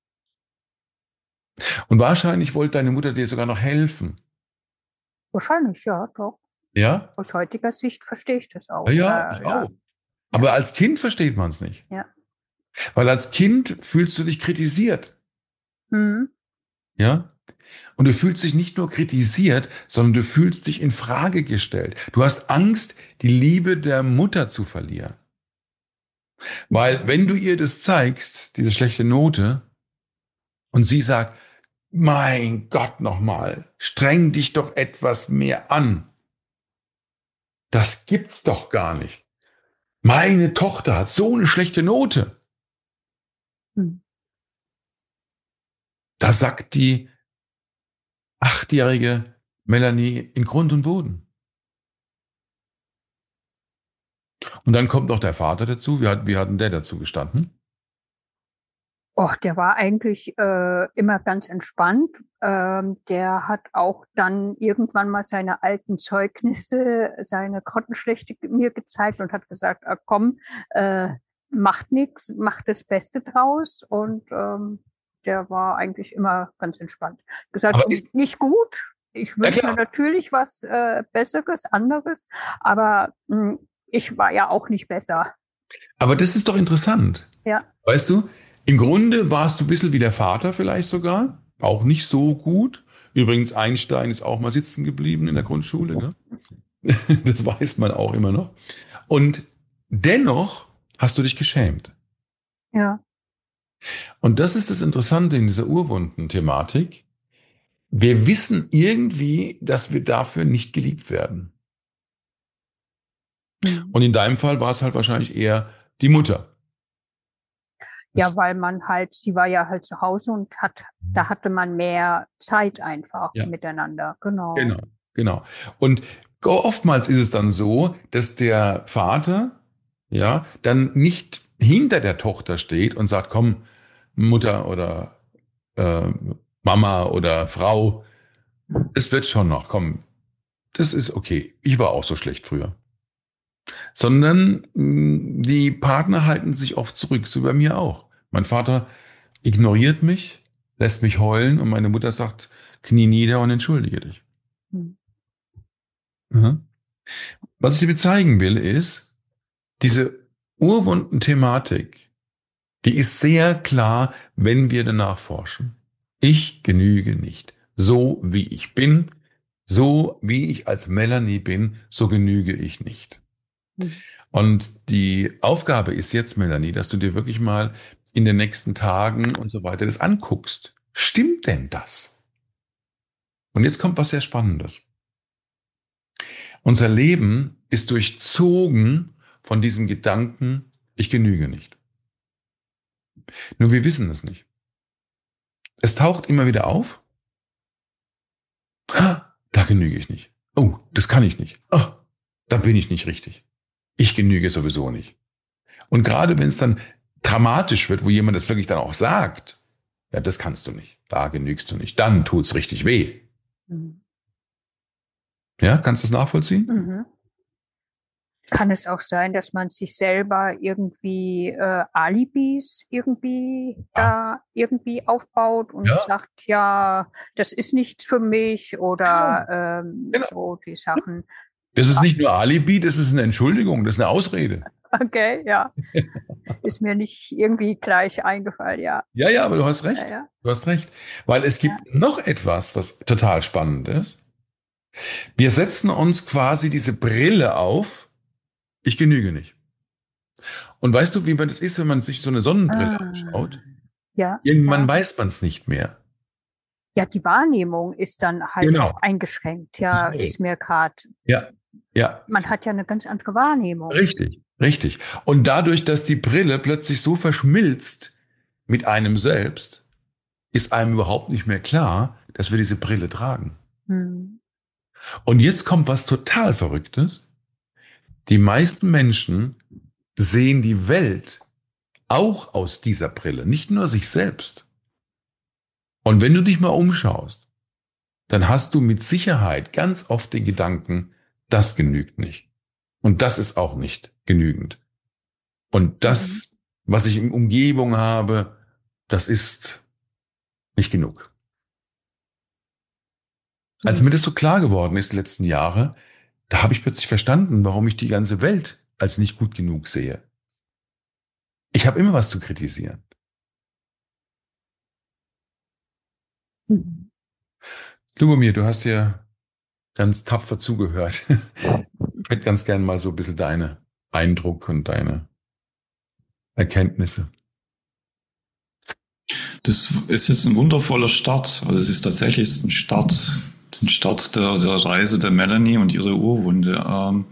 Und wahrscheinlich wollte deine Mutter dir sogar noch helfen. Wahrscheinlich, ja, doch. Ja? Aus heutiger Sicht verstehe ich das auch. Ja, ja, Äh, ich ja. auch. Aber als Kind versteht man es nicht. Ja. Weil als Kind fühlst du dich kritisiert. Mhm. Ja? Und du fühlst dich nicht nur kritisiert, sondern du fühlst dich in Frage gestellt. Du hast Angst, die Liebe der Mutter zu verlieren. Weil wenn du ihr das zeigst, diese schlechte Note, und sie sagt, mein Gott nochmal, streng dich doch etwas mehr an. Das gibt's doch gar nicht. Meine Tochter hat so eine schlechte Note. Mhm. Da sagt die achtjährige Melanie in Grund und Boden. Und dann kommt noch der Vater dazu. Wie hat, wie hat denn der dazu gestanden? Och, der war eigentlich äh, immer ganz entspannt. Ähm, der hat auch dann irgendwann mal seine alten Zeugnisse, seine Grottenschlechte mir gezeigt und hat gesagt, ah, komm, äh, macht nichts, macht das Beste draus. Und ähm, der war eigentlich immer ganz entspannt. Gesagt, Aber ist, nicht gut. Ich ja wünsche mir klar, natürlich was äh, Besseres, anderes, aber mh, ich war ja auch nicht besser. aber das ist doch interessant. Ja. Weißt du, im Grunde warst du ein bisschen wie der Vater vielleicht sogar, auch nicht so gut. Übrigens, Einstein ist auch mal sitzen geblieben in der Grundschule, ne? Das weiß man auch immer noch. Und dennoch hast du dich geschämt. Ja. Und das ist das Interessante in dieser Urwunden-Thematik. Wir wissen irgendwie, dass wir dafür nicht geliebt werden. Mhm. Und in deinem Fall war es halt wahrscheinlich eher die Mutter. Ja, weil man halt, sie war ja halt zu Hause und hat, da hatte man mehr Zeit einfach Ja, miteinander. Genau. genau, genau. Und oftmals ist es dann so, dass der Vater, ja, dann nicht hinter der Tochter steht und sagt, komm, Mutter oder äh, Mama oder Frau, es wird schon noch, komm, das ist okay. Ich war auch so schlecht früher. Sondern mh, die Partner halten sich oft zurück, so bei mir auch. Mein Vater ignoriert mich, lässt mich heulen und meine Mutter sagt, knie nieder und entschuldige dich. Mhm. Mhm. Was ich dir zeigen will, ist, diese Urwunden-Thematik, die ist sehr klar, wenn wir danach forschen. Ich genüge nicht. So wie ich bin, so wie ich als Melanie bin, so genüge ich nicht. Mhm. Und die Aufgabe ist jetzt, Melanie, dass du dir wirklich mal in den nächsten Tagen und so weiter das anguckst. Stimmt denn das? Und jetzt kommt was sehr Spannendes. Unser Leben ist durchzogen von diesem Gedanken, ich genüge nicht. Nur wir wissen es nicht. Es taucht immer wieder auf. Ah, da genüge ich nicht. Oh, das kann ich nicht. Oh, da bin ich nicht richtig. Ich genüge sowieso nicht. Und gerade wenn es dann dramatisch wird, wo jemand das wirklich dann auch sagt, ja, das kannst du nicht, da genügst du nicht, dann tut's richtig weh. Mhm. Ja, kannst du das nachvollziehen? Mhm. Kann es auch sein, dass man sich selber irgendwie äh, Alibis irgendwie Ja. da irgendwie aufbaut und Ja. sagt, ja, das ist nichts für mich oder ähm, Genau. so die Sachen. Das ist nicht nur Alibi, das ist eine Entschuldigung, das ist eine Ausrede. Okay, ja. Ist mir nicht irgendwie gleich eingefallen, ja. Ja, ja, aber du hast recht. Ja, ja. Du hast recht. Weil es gibt noch etwas, was total spannend ist. Wir setzen uns quasi diese Brille auf, ich genüge nicht. Und weißt du, wie man das ist, wenn man sich so eine Sonnenbrille Ah. anschaut? Ja, Irgendwann ja. weiß man es nicht mehr. Ja, die Wahrnehmung ist dann halt Genau. auch eingeschränkt. Ja, Okay. ist mir gerade. Ja, ja, Man hat ja eine ganz andere Wahrnehmung. richtig, richtig. Und dadurch, dass die Brille plötzlich so verschmilzt mit einem selbst, ist einem überhaupt nicht mehr klar, dass wir diese Brille tragen. Hm. Und jetzt kommt was total Verrücktes. Die meisten Menschen sehen die Welt auch aus dieser Brille, nicht nur sich selbst. Und wenn du dich mal umschaust, dann hast du mit Sicherheit ganz oft den Gedanken, das genügt nicht. Und das ist auch nicht genügend. Und das, was ich in Umgebung habe, das ist nicht genug. Als mir das so klar geworden ist die letzten Jahre, da habe ich plötzlich verstanden, warum ich die ganze Welt als nicht gut genug sehe. Ich habe immer was zu kritisieren. Mhm. Lubomir, du hast ja ganz tapfer zugehört. Ich hätte ganz gern mal so ein bisschen deine Eindruck und deine Erkenntnisse. Das ist jetzt ein wundervoller Start. Also es ist tatsächlich ein Start, ein Start der, der Reise der Melanie und ihre Urwunde. Ähm,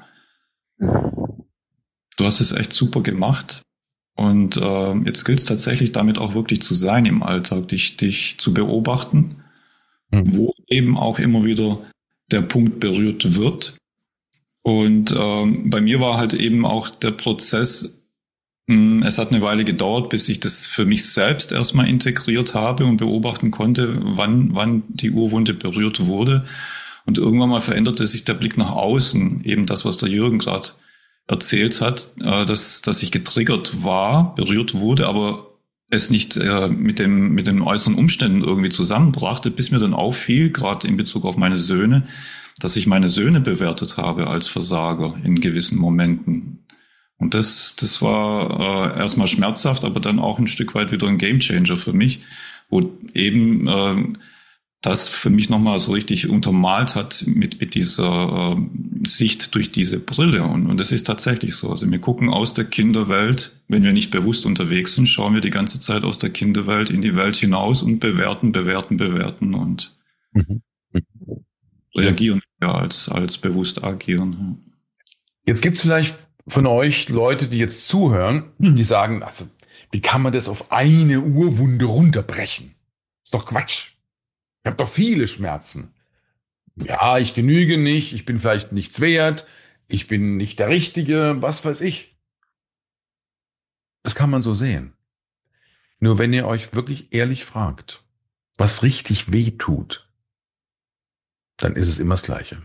du hast es echt super gemacht. Und äh, jetzt gilt es tatsächlich damit auch wirklich zu sein im Alltag, dich, dich zu beobachten, mhm. wo eben auch immer wieder der Punkt berührt wird. Und ähm, bei mir war halt eben auch der Prozess, mh, es hat eine Weile gedauert, bis ich das für mich selbst erstmal integriert habe und beobachten konnte, wann, wann die Urwunde berührt wurde. Und irgendwann mal veränderte sich der Blick nach außen, eben das, was der Jürgen gerade erzählt hat, äh, dass, dass ich getriggert war, berührt wurde, aber es nicht äh, mit dem, mit den äußeren Umständen irgendwie zusammenbrachte, bis mir dann auffiel, gerade in Bezug auf meine Söhne, dass ich meine Söhne bewertet habe als Versager in gewissen Momenten. Und das, das war äh, erstmal schmerzhaft, aber dann auch ein Stück weit wieder ein Gamechanger für mich, wo eben äh, das für mich nochmal so richtig untermalt hat mit, mit dieser äh, Sicht durch diese Brille. Und, und das ist tatsächlich so. Also wir gucken aus der Kinderwelt, wenn wir nicht bewusst unterwegs sind, schauen wir die ganze Zeit aus der Kinderwelt in die Welt hinaus und bewerten, bewerten, bewerten und mhm. reagieren ja als, als bewusst agieren. Jetzt gibt es vielleicht von euch Leute, die jetzt zuhören, die sagen, also wie kann man das auf eine Urwunde runterbrechen? Ist doch Quatsch. Ich habe doch viele Schmerzen. Ja, ich genüge nicht, ich bin vielleicht nichts wert, ich bin nicht der Richtige, was weiß ich. Das kann man so sehen. Nur wenn ihr euch wirklich ehrlich fragt, was richtig weh tut, dann ist es immer das Gleiche.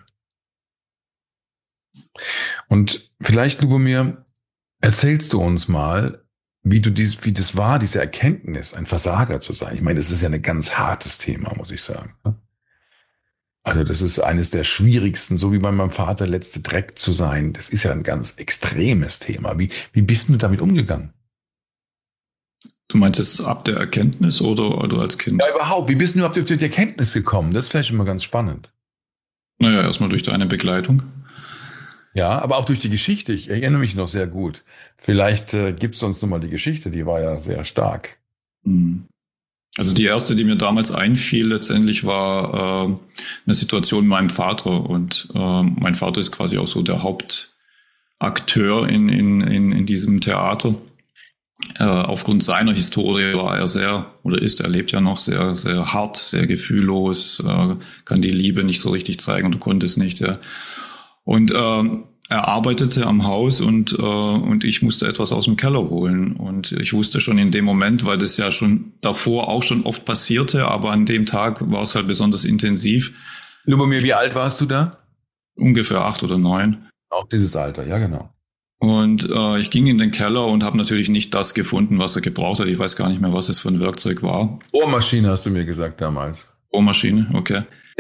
Und vielleicht, Lubomir, erzählst du uns mal, wie du dies, wie das war, diese Erkenntnis, ein Versager zu sein. Ich meine, das ist ja ein ganz hartes Thema, muss ich sagen. Also das ist eines der schwierigsten, so wie bei meinem Vater, letzte Dreck zu sein. Das ist ja ein ganz extremes Thema. Wie, wie bist du damit umgegangen? Du meinst es ab der Erkenntnis oder, oder als Kind? Ja, überhaupt. Wie bist du überhaupt auf die Erkenntnis gekommen? Das ist vielleicht immer ganz spannend. Naja, erstmal durch deine Begleitung. Ja, aber auch durch die Geschichte. Ich erinnere mich noch sehr gut. Vielleicht äh, gibst du uns nochmal die Geschichte, die war ja sehr stark. Also die erste, die mir damals einfiel, letztendlich war äh, eine Situation mit meinem Vater. Und äh, mein Vater ist quasi auch so der Hauptakteur in, in, in, in diesem Theater. Äh, aufgrund seiner Historie war er sehr, oder ist, er lebt ja noch, sehr, sehr hart, sehr gefühllos, äh, kann die Liebe nicht so richtig zeigen oder konnte es nicht, ja. Und äh, er arbeitete am Haus und äh, und ich musste etwas aus dem Keller holen. Und ich wusste schon in dem Moment, weil das ja schon davor auch schon oft passierte, aber an dem Tag war es halt besonders intensiv. Lubomir, wie alt warst du da? Ungefähr acht oder neun. Auch dieses Alter, ja genau. Und äh, ich ging in den Keller und habe natürlich nicht das gefunden, was er gebraucht hat. Ich weiß gar nicht mehr, was es für ein Werkzeug war. Bohrmaschine hast du mir gesagt damals. Bohrmaschine, okay.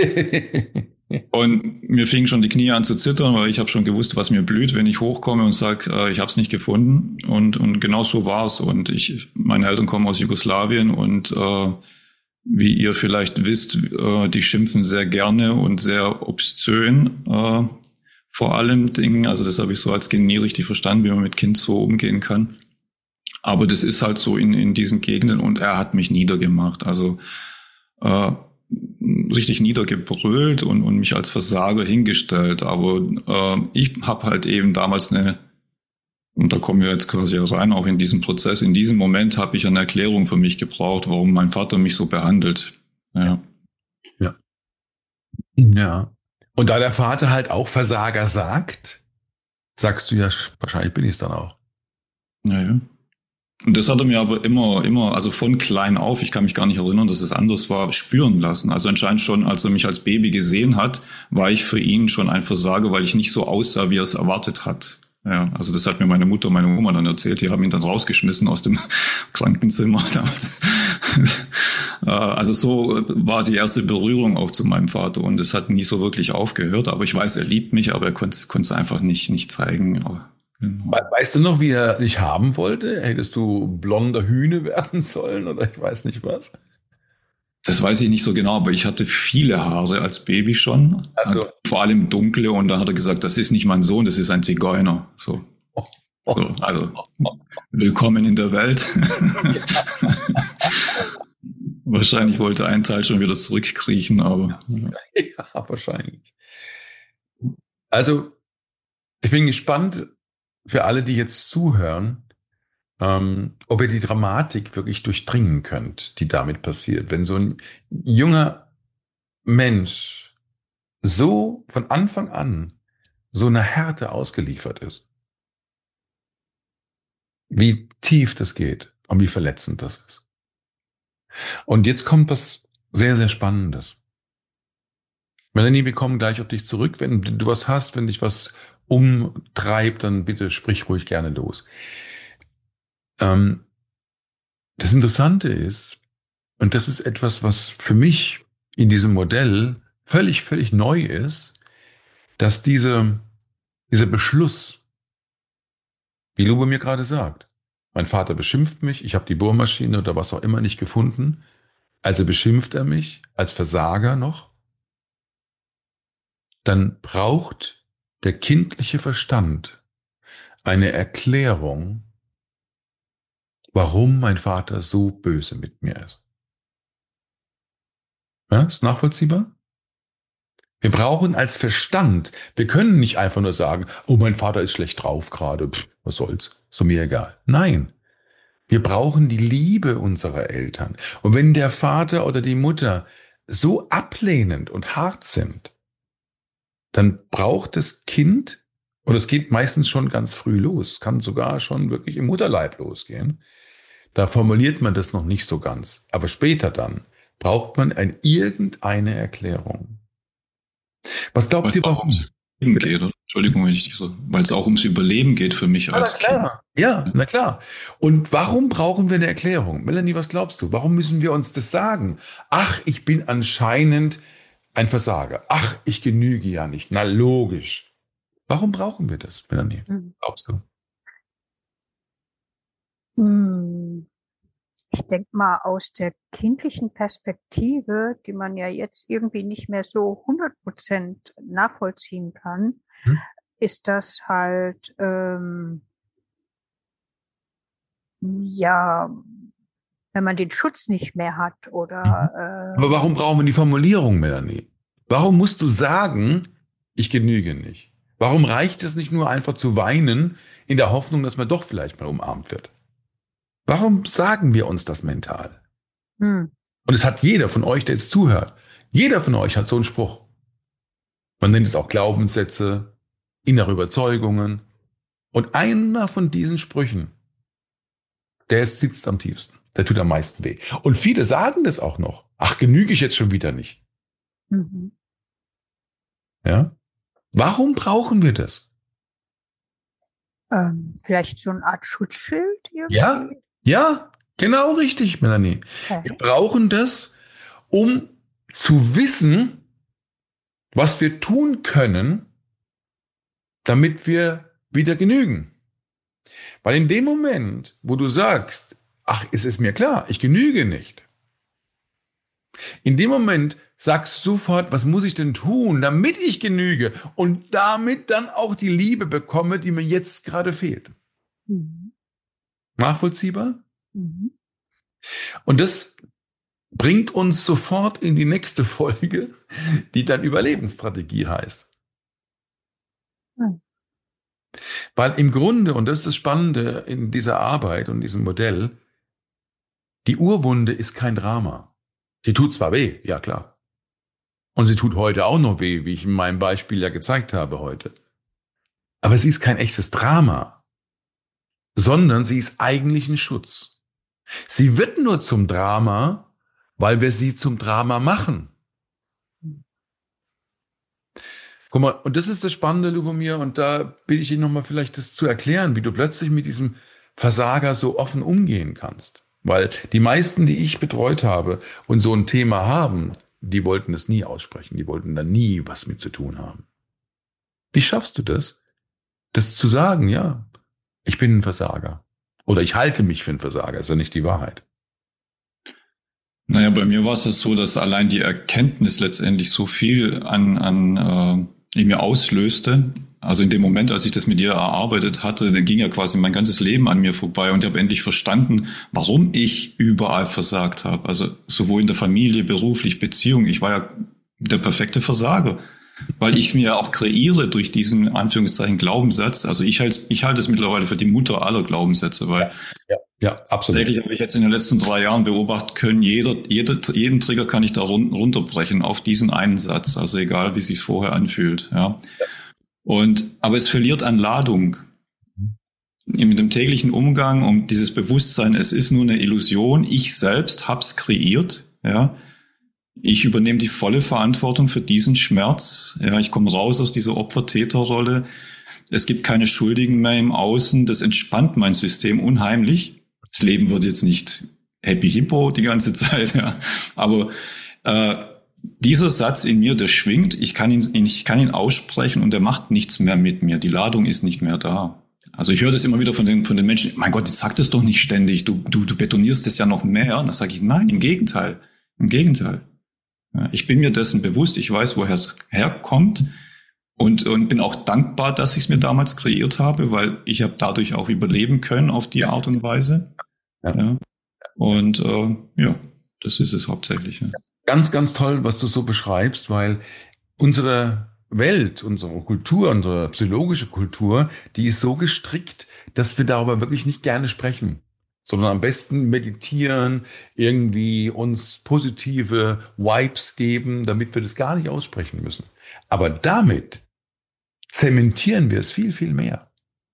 Und mir fingen schon die Knie an zu zittern, weil ich habe schon gewusst, was mir blüht, wenn ich hochkomme und sage, äh, ich habe es nicht gefunden. Und und genau so war es. Und ich, meine Eltern kommen aus Jugoslawien und äh, wie ihr vielleicht wisst, äh, die schimpfen sehr gerne und sehr obszön äh, vor allem Dingen. Also das habe ich so als Kind nie richtig verstanden, wie man mit Kind so umgehen kann. Aber das ist halt so in, in diesen Gegenden und er hat mich niedergemacht. Also äh, richtig niedergebrüllt und, und mich als Versager hingestellt. Aber äh, ich habe halt eben damals eine, und da kommen wir jetzt quasi rein, auch in diesen Prozess, in diesem Moment habe ich eine Erklärung für mich gebraucht, warum mein Vater mich so behandelt. Ja. Ja. Ja. Und da der Vater halt auch Versager sagt, sagst du ja, wahrscheinlich bin ich es dann auch. Naja. Und das hat er mir aber immer, immer, also von klein auf, ich kann mich gar nicht erinnern, dass es anders war, spüren lassen. Also anscheinend schon, als er mich als Baby gesehen hat, war ich für ihn schon ein Versager, weil ich nicht so aussah, wie er es erwartet hat. Ja, also das hat mir meine Mutter, meine Oma dann erzählt. Die haben ihn dann rausgeschmissen aus dem Krankenzimmer damals. Also so war die erste Berührung auch zu meinem Vater und es hat nie so wirklich aufgehört. Aber ich weiß, er liebt mich, aber er konnte es einfach nicht, nicht zeigen. Aber genau. Weißt du noch, wie er dich haben wollte? Hättest du blonder Hühne werden sollen oder ich weiß nicht was? Das weiß ich nicht so genau, aber ich hatte viele Haare als Baby schon. Also vor allem dunkle und da hat er gesagt, das ist nicht mein Sohn, das ist ein Zigeuner. So, so also willkommen in der Welt. Wahrscheinlich wollte ein Teil schon wieder zurückkriechen, aber ja, wahrscheinlich. Also ich bin gespannt für alle, die jetzt zuhören, ähm, ob ihr die Dramatik wirklich durchdringen könnt, die damit passiert. Wenn so ein junger Mensch so von Anfang an so einer Härte ausgeliefert ist, wie tief das geht und wie verletzend das ist. Und jetzt kommt was sehr, sehr Spannendes. Melanie, wir kommen gleich auf dich zurück. Wenn du was hast, wenn dich was umtreibt, dann bitte sprich ruhig gerne los. Ähm, das Interessante ist, und das ist etwas, was für mich in diesem Modell völlig, völlig neu ist, dass diese, dieser Beschluss, wie Lube mir gerade sagt, mein Vater beschimpft mich, ich habe die Bohrmaschine oder was auch immer nicht gefunden, also beschimpft er mich als Versager noch, dann braucht der kindliche Verstand eine Erklärung, warum mein Vater so böse mit mir ist. Ja, ist nachvollziehbar? Wir brauchen als Verstand, wir können nicht einfach nur sagen, oh, mein Vater ist schlecht drauf gerade, Pff, was soll's, so mir egal. Nein, wir brauchen die Liebe unserer Eltern. Und wenn der Vater oder die Mutter so ablehnend und hart sind, dann braucht das Kind, und es geht meistens schon ganz früh los, kann sogar schon wirklich im Mutterleib losgehen, da formuliert man das noch nicht so ganz, aber später dann braucht man ein, irgendeine Erklärung. Was glaubt ihr, warum? Überleben geht, oder? Entschuldigung, wenn ich dich so, weil es auch ums Überleben geht für mich als na klar. Kind. Ja, na klar. Und warum brauchen wir eine Erklärung? Melanie, was glaubst du? Warum müssen wir uns das sagen? Ach, ich bin anscheinend ein Versager. Ach, ich genüge ja nicht. Na, logisch. Warum brauchen wir das, Melanie? Glaubst du? Ich denke mal, aus der kindlichen Perspektive, die man ja jetzt irgendwie nicht mehr so hundert Prozent nachvollziehen kann, hm? ist das halt, ähm, ja, wenn man den Schutz nicht mehr hat oder... Äh, Aber warum brauchen wir die Formulierung, Melanie? Warum musst du sagen, ich genüge nicht? Warum reicht es nicht nur einfach zu weinen, in der Hoffnung, dass man doch vielleicht mal umarmt wird? Warum sagen wir uns das mental? Hm. Und es hat jeder von euch, der jetzt zuhört, jeder von euch hat so einen Spruch. Man nennt es auch Glaubenssätze, innere Überzeugungen. Und einer von diesen Sprüchen, der sitzt am tiefsten. Der tut am meisten weh. Und viele sagen das auch noch. Ach, genüge ich jetzt schon wieder nicht. Mhm. Ja? Warum brauchen wir das? Ähm, vielleicht so eine Art Schutzschild? Irgendwie? Ja, ja, genau richtig, Melanie. Okay. Wir brauchen das, um zu wissen, was wir tun können, damit wir wieder genügen. Weil in dem Moment, wo du sagst, ach, es ist mir klar, ich genüge nicht. In dem Moment sagst du sofort, was muss ich denn tun, damit ich genüge und damit dann auch die Liebe bekomme, die mir jetzt gerade fehlt. Mhm. Nachvollziehbar? Mhm. Und das bringt uns sofort in die nächste Folge, die dann Überlebensstrategie heißt. Mhm. Weil im Grunde, und das ist das Spannende in dieser Arbeit und diesem Modell, die Urwunde ist kein Drama. Die tut zwar weh, ja klar. Und sie tut heute auch noch weh, wie ich in meinem Beispiel ja gezeigt habe heute. Aber sie ist kein echtes Drama, sondern sie ist eigentlich ein Schutz. Sie wird nur zum Drama, weil wir sie zum Drama machen. Guck mal, und das ist das Spannende, Lubomir, und da bitte ich dich nochmal vielleicht das zu erklären, wie du plötzlich mit diesem Versager so offen umgehen kannst. Weil die meisten, die ich betreut habe und so ein Thema haben, die wollten es nie aussprechen, die wollten da nie was mit zu tun haben. Wie schaffst du das, das zu sagen, ja, ich bin ein Versager oder ich halte mich für einen Versager, ist ja nicht die Wahrheit. Naja, bei mir war es so, dass allein die Erkenntnis letztendlich so viel an, an äh, in mir auslöste. Also in dem Moment, als ich das mit ihr erarbeitet hatte, dann ging ja quasi mein ganzes Leben an mir vorbei und ich habe endlich verstanden, warum ich überall versagt habe. Also sowohl in der Familie, beruflich, Beziehung. Ich war ja der perfekte Versager, weil ich es mir ja auch kreiere durch diesen Anführungszeichen Glaubenssatz. Also ich halte ich halte es mittlerweile für die Mutter aller Glaubenssätze, weil ja, ja, absolut. Tatsächlich habe ich jetzt in den letzten drei Jahren beobachten können, jeder, jeder, jeden Trigger kann ich da run, runterbrechen auf diesen einen Satz. Also egal, wie es sich vorher anfühlt. Ja. Und, aber es verliert an Ladung. Mit dem täglichen Umgang um dieses Bewusstsein, es ist nur eine Illusion. Ich selbst hab's kreiert. Ja. Ich übernehme die volle Verantwortung für diesen Schmerz. Ja, ich komme raus aus dieser Opfer-Täter-Rolle. Es gibt keine Schuldigen mehr im Außen. Das entspannt mein System unheimlich. Das Leben wird jetzt nicht Happy Hippo die ganze Zeit, ja. Aber äh, dieser Satz in mir, der schwingt. Ich kann ihn, ich kann ihn aussprechen und der macht nichts mehr mit mir. Die Ladung ist nicht mehr da. Also ich höre das immer wieder von den von den Menschen. Mein Gott, jetzt sag das doch nicht ständig. Du du du betonierst das ja noch mehr. Und dann sage ich, nein, im Gegenteil, im Gegenteil. Ja, ich bin mir dessen bewusst. Ich weiß, woher es herkommt. Und, und bin auch dankbar, dass ich es mir damals kreiert habe, weil ich habe dadurch auch überleben können auf die Art und Weise. Ja. Ja. Und äh, ja, das ist es hauptsächlich. Ja. Ganz, ganz toll, was du so beschreibst, weil unsere Welt, unsere Kultur, unsere psychologische Kultur, die ist so gestrickt, dass wir darüber wirklich nicht gerne sprechen, sondern am besten meditieren, irgendwie uns positive Vibes geben, damit wir das gar nicht aussprechen müssen. Aber damit zementieren wir es viel, viel mehr.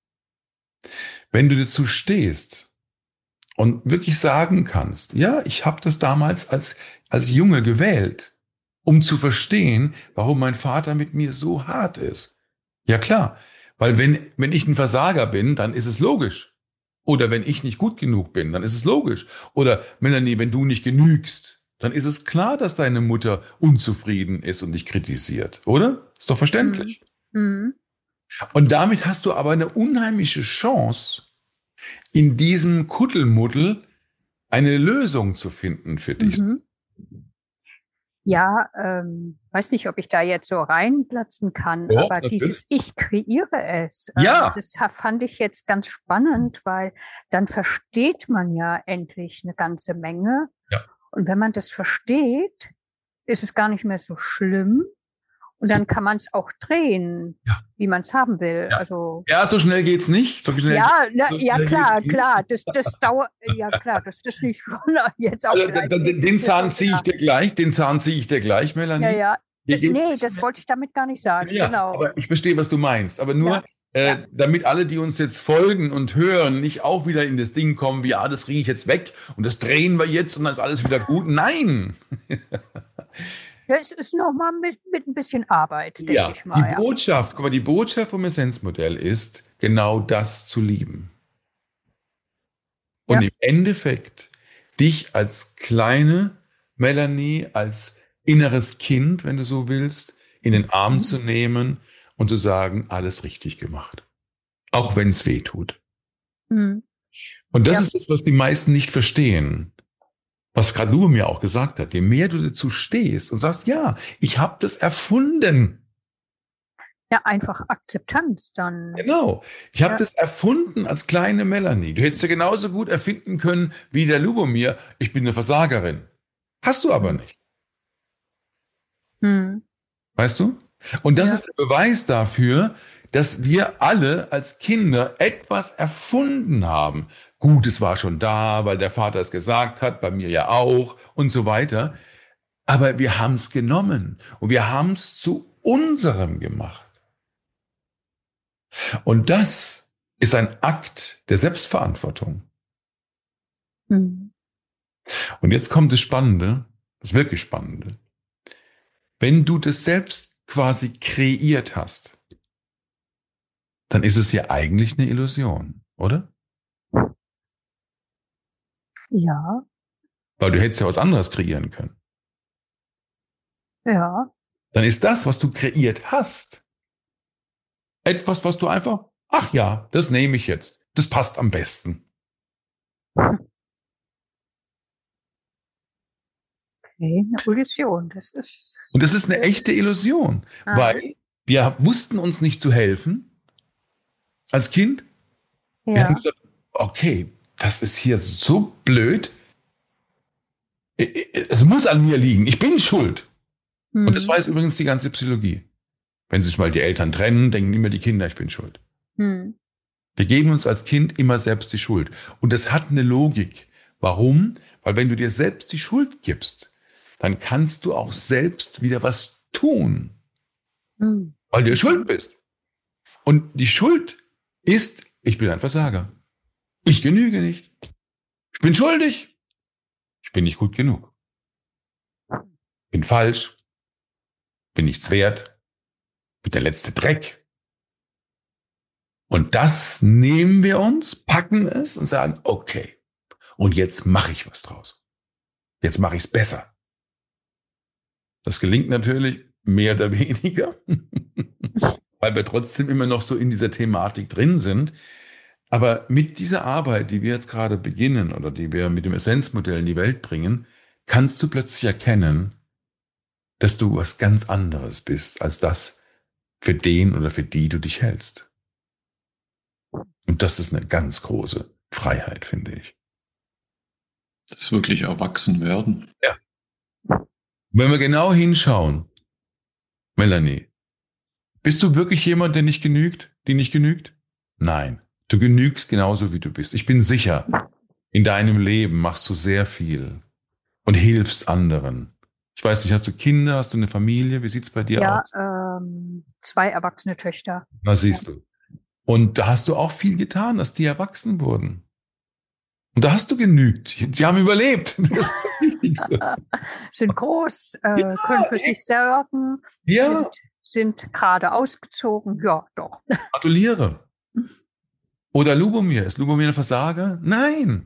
Wenn du dazu stehst und wirklich sagen kannst, ja, ich habe das damals als, als Junge gewählt, um zu verstehen, warum mein Vater mit mir so hart ist. Ja klar, weil wenn, wenn ich ein Versager bin, dann ist es logisch. Oder wenn ich nicht gut genug bin, dann ist es logisch. Oder Melanie, wenn du nicht genügst, dann ist es klar, dass deine Mutter unzufrieden ist und dich kritisiert, oder? Ist doch verständlich. Mhm. Und damit hast du aber eine unheimliche Chance, in diesem Kuddelmuddel eine Lösung zu finden für dich. Mhm. Ja, ähm, weiß nicht, ob ich da jetzt so reinplatzen kann, Ja, aber natürlich. dieses Ich kreiere es, Ja. äh, das ha- fand ich jetzt ganz spannend, weil dann versteht man ja endlich eine ganze Menge. Ja. Und wenn man das versteht, ist es gar nicht mehr so schlimm. Und dann kann man es auch drehen, Ja. wie man es haben will. Ja. Also Ja, so schnell geht's nicht. So schnell ja, na, so ja schnell klar, geht's nicht. klar, das, das dauert, ja klar, dass das nicht von jetzt auf Also, gleich den, geht, den ist mir Zahn schon ziehe ich klar. dir gleich, den Zahn ziehe ich dir gleich, Melanie. Ja, ja. Hier D- geht's Nee, nicht das mehr. wollte ich damit gar nicht sagen, Ja, genau. aber ich verstehe, was du meinst. Aber nur, Ja, äh, ja. damit alle, die uns jetzt folgen und hören, nicht auch wieder in das Ding kommen, wie, ah, das rieche ich jetzt weg und das drehen wir jetzt und dann ist alles wieder gut. Nein! Ja, es ist nochmal mit, mit ein bisschen Arbeit, denke Ja, ich die mal. Ja. Botschaft, guck mal, die Botschaft vom Essenzmodell ist, genau das zu lieben. Und Ja. im Endeffekt dich als kleine Melanie, als inneres Kind, wenn du so willst, in den Arm Mhm. zu nehmen und zu sagen, alles richtig gemacht. Auch wenn es weh tut. Mhm. Und das Ja. ist das, was die meisten nicht verstehen. Was gerade Lube mir auch gesagt hat, je mehr du dazu stehst und sagst, ja, ich habe das erfunden. Ja, einfach Akzeptanz dann. Genau. Ich habe Ja. das erfunden als kleine Melanie. Du hättest ja genauso gut erfinden können wie der Lubomir. Ich bin eine Versagerin. Hast du aber Hm. nicht. Hm. Weißt du? Und das Ja. ist der Beweis dafür, dass wir alle als Kinder etwas erfunden haben. Gut, es war schon da, weil der Vater es gesagt hat, bei mir ja auch und so weiter. Aber wir haben es genommen und wir haben es zu unserem gemacht. Und das ist ein Akt der Selbstverantwortung. Hm. Und jetzt kommt das Spannende, das wirklich Spannende. Wenn du das selbst quasi kreiert hast, dann ist es ja eigentlich eine Illusion, oder? Ja, Weil du hättest ja was anderes kreieren können. ja. Dann ist das, was du kreiert hast, etwas, was du einfach, ach ja, das nehme ich jetzt. Das passt am besten. Okay, eine Illusion. Das ist. Und es ist eine echte Illusion, Ah. weil wir wussten uns nicht zu helfen als Kind. Wir Ja. haben gesagt, okay, das ist hier so blöd. Es muss an mir liegen. Ich bin schuld. Hm. Und das weiß übrigens die ganze Psychologie. Wenn sich mal die Eltern trennen, denken immer die Kinder, ich bin schuld. Hm. Wir geben uns als Kind immer selbst die Schuld. Und das hat eine Logik. Warum? Weil wenn du dir selbst die Schuld gibst, dann kannst du auch selbst wieder was tun. Hm. Weil du schuld bist. Und die Schuld ist, ich bin ein Versager. Ich genüge nicht. Ich bin schuldig. Ich bin nicht gut genug. Bin falsch. Bin nichts wert. Bin der letzte Dreck. Und das nehmen wir uns, packen es und sagen, okay, und jetzt mache ich was draus. Jetzt mache ich es besser. Das gelingt natürlich mehr oder weniger, weil wir trotzdem immer noch so in dieser Thematik drin sind. Aber mit dieser Arbeit, die wir jetzt gerade beginnen oder die wir mit dem Essenzmodell in die Welt bringen, kannst du plötzlich erkennen, dass du was ganz anderes bist als das, für den oder für die du dich hältst. Und das ist eine ganz große Freiheit, finde ich. Das ist wirklich erwachsen werden. Ja. Wenn wir genau hinschauen, Melanie, bist du wirklich jemand, der nicht genügt, die nicht genügt? Nein, du genügst genauso, wie du bist. Ich bin sicher, in deinem Leben machst du sehr viel und hilfst anderen. Ich weiß nicht, hast du Kinder, hast du eine Familie? Wie sieht's bei dir Ja, aus? ähm, zwei erwachsene Töchter. Na, siehst du. Und da hast du auch viel getan, dass die erwachsen wurden. Und da hast du genügt. Sie haben überlebt. Das ist das Wichtigste. Sind groß, äh, Ja, können für echt? sich sorgen, Ja, sind, sind gerade ausgezogen. Ja, doch. gratuliere. Oder Lubomir. Ist Lubomir ein Versager? Nein.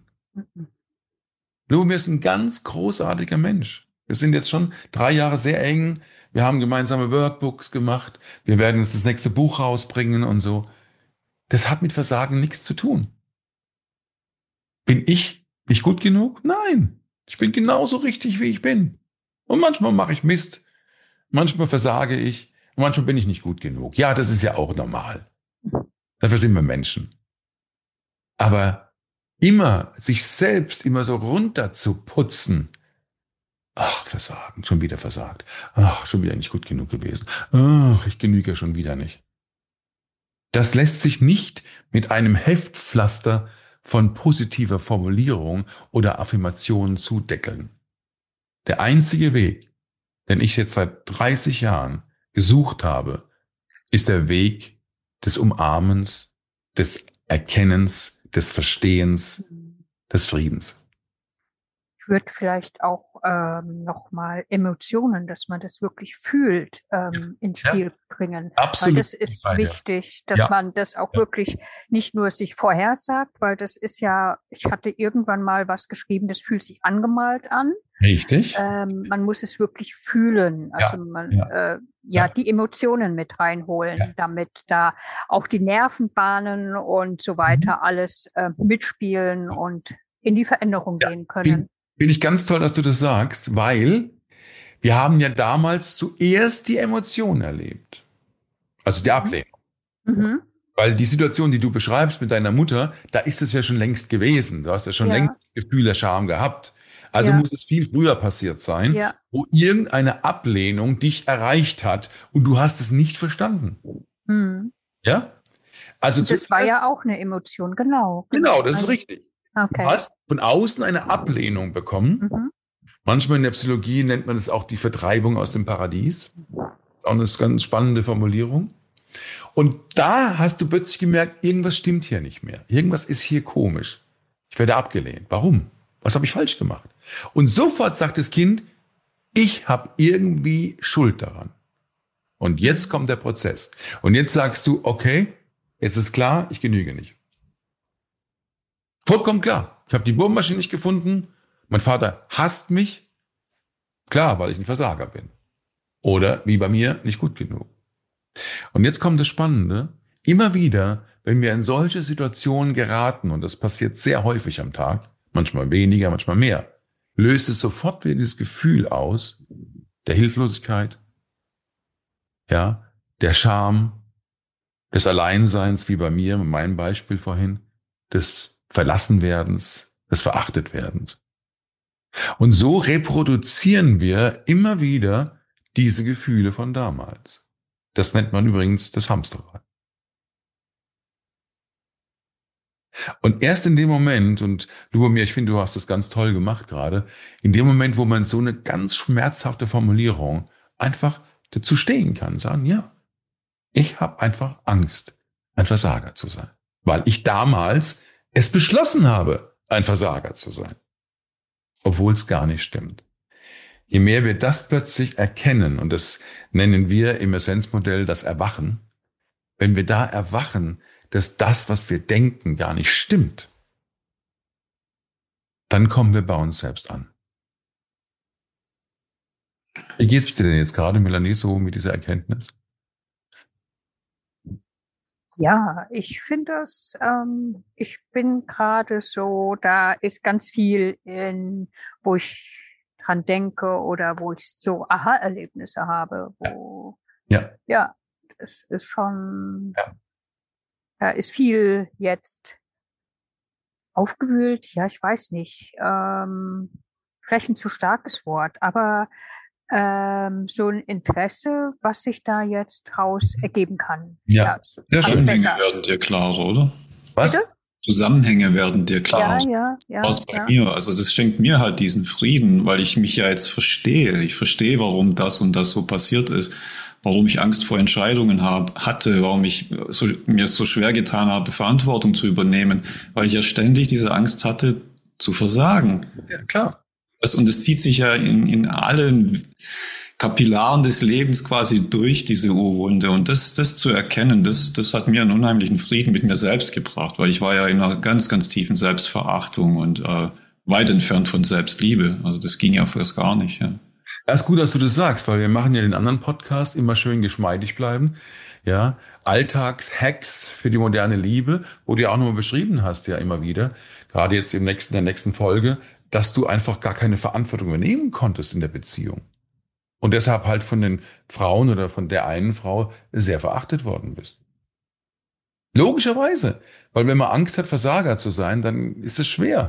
Lubomir ist ein ganz großartiger Mensch. Wir sind jetzt schon drei Jahre sehr eng. Wir haben gemeinsame Workbooks gemacht. Wir werden jetzt das nächste Buch rausbringen und so. Das hat mit Versagen nichts zu tun. Bin ich nicht gut genug? Nein. Ich bin genauso richtig, wie ich bin. Und manchmal mache ich Mist. Manchmal versage ich. Und manchmal bin ich nicht gut genug. Ja, das ist ja auch normal. Dafür sind wir Menschen. Aber immer sich selbst immer so runter zu putzen. Ach, Versagen, schon wieder versagt. Ach, schon wieder nicht gut genug gewesen. Ach, ich genüge schon wieder nicht. Das lässt sich nicht mit einem Heftpflaster von positiver Formulierung oder Affirmationen zudeckeln. Der einzige Weg, den ich jetzt seit dreißig Jahren gesucht habe, ist der Weg des Umarmens, des Erkennens, des Verstehens, des Friedens. Ich würde vielleicht auch ähm, nochmal Emotionen, dass man das wirklich fühlt, ähm, ins Ja. Spiel bringen. Absolut. Weil das ist bei dir. wichtig, dass Ja. man das auch Ja. wirklich nicht nur sich vorhersagt, weil das ist ja, ich hatte irgendwann mal was geschrieben, das fühlt sich angemalt an. Richtig. Ähm, man muss es wirklich fühlen, also Ja, man ja. Äh, ja, Ja. die Emotionen mit reinholen, Ja. damit da auch die Nervenbahnen und so weiter alles äh, mitspielen und in die Veränderung Ja, gehen können. Finde ich ganz toll, dass du das sagst, weil wir haben ja damals zuerst die Emotion erlebt. Also die Ablehnung. Mhm. Weil die Situation, die du beschreibst mit deiner Mutter, da ist es ja schon längst gewesen. Du hast ja schon Ja. längst das Gefühl der Scham gehabt. Also Ja. muss es viel früher passiert sein, Ja. wo irgendeine Ablehnung dich erreicht hat und du hast es nicht verstanden. Mhm. Ja? Also Und das zuerst, war ja auch eine Emotion, genau. genau, das ist Also, richtig. okay. Du hast von außen eine Ablehnung bekommen. Mhm. Manchmal in der Psychologie nennt man es auch die Vertreibung aus dem Paradies. Auch eine ganz spannende Formulierung. Und da hast du plötzlich gemerkt, irgendwas stimmt hier nicht mehr. Irgendwas ist hier komisch. Ich werde abgelehnt. Warum? Was habe ich falsch gemacht? Und sofort sagt das Kind, ich habe irgendwie Schuld daran. Und jetzt kommt der Prozess. Und jetzt sagst du, okay, jetzt ist klar, ich genüge nicht. Vollkommen klar. Ich habe die Bohrmaschine nicht gefunden. Mein Vater hasst mich. Klar, weil ich ein Versager bin. Oder wie bei mir, nicht gut genug. Und jetzt kommt das Spannende. Immer wieder, wenn wir in solche Situationen geraten, und das passiert sehr häufig am Tag, manchmal weniger, manchmal mehr, löst es sofort wieder dieses Gefühl aus der Hilflosigkeit, ja, der Scham, des Alleinseins, wie bei mir, in meinem Beispiel vorhin, des Verlassenwerdens, des Verachtetwerdens. Und so reproduzieren wir immer wieder diese Gefühle von damals. Das nennt man übrigens das Hamsterrad. Und erst in dem Moment, und Lubomir, ich finde, du hast das ganz toll gemacht gerade, in dem Moment, wo man so eine ganz schmerzhafte Formulierung einfach dazu stehen kann, sagen, ja, ich habe einfach Angst, ein Versager zu sein, weil ich damals es beschlossen habe, ein Versager zu sein, obwohl es gar nicht stimmt. Je mehr wir das plötzlich erkennen, und das nennen wir im Essenzmodell das Erwachen, wenn wir da erwachen, dass das, was wir denken, gar nicht stimmt, dann kommen wir bei uns selbst an. Wie geht's dir denn jetzt gerade, Melanie, so mit dieser Erkenntnis? Ja, ich finde das, ähm, ich bin gerade so, da ist ganz viel in, wo ich dran denke oder wo ich so Aha-Erlebnisse habe, wo, Ja. ja, es ist schon, Ja. da ist viel jetzt aufgewühlt, ja, ich weiß nicht, ähm, vielleicht ein zu starkes Wort, aber ähm, so ein Interesse, was sich da jetzt draus ergeben kann. Ja, so, sehr schön. Zusammenhänge besser. werden dir klarer, oder? Was? Bitte? Zusammenhänge werden dir klar. Ja, ja, ja. Was bei ja. mir. Also das schenkt mir halt diesen Frieden, weil ich mich ja jetzt verstehe. Ich verstehe, warum das und das so passiert ist, warum ich Angst vor Entscheidungen hab, hatte, warum ich so, mir es so schwer getan habe, Verantwortung zu übernehmen, weil ich ja ständig diese Angst hatte, zu versagen. Ja, klar. Und es zieht sich ja in, in allen Kapillaren des Lebens quasi durch, diese Urwunde. Und das, das zu erkennen, das, das hat mir einen unheimlichen Frieden mit mir selbst gebracht, weil ich war ja in einer ganz, ganz tiefen Selbstverachtung und äh, weit entfernt von Selbstliebe. Also das ging ja fast gar nicht. Ja. Das ist gut, dass du das sagst, weil wir machen ja den anderen Podcast immer schön geschmeidig bleiben. Ja, Alltagshacks für die moderne Liebe, wo du ja auch nochmal beschrieben hast, ja immer wieder, gerade jetzt im nächsten, der nächsten Folge, dass du einfach gar keine Verantwortung übernehmen konntest in der Beziehung. Und deshalb halt von den Frauen oder von der einen Frau sehr verachtet worden bist. Logischerweise, weil wenn man Angst hat, Versager zu sein, dann ist es schwer.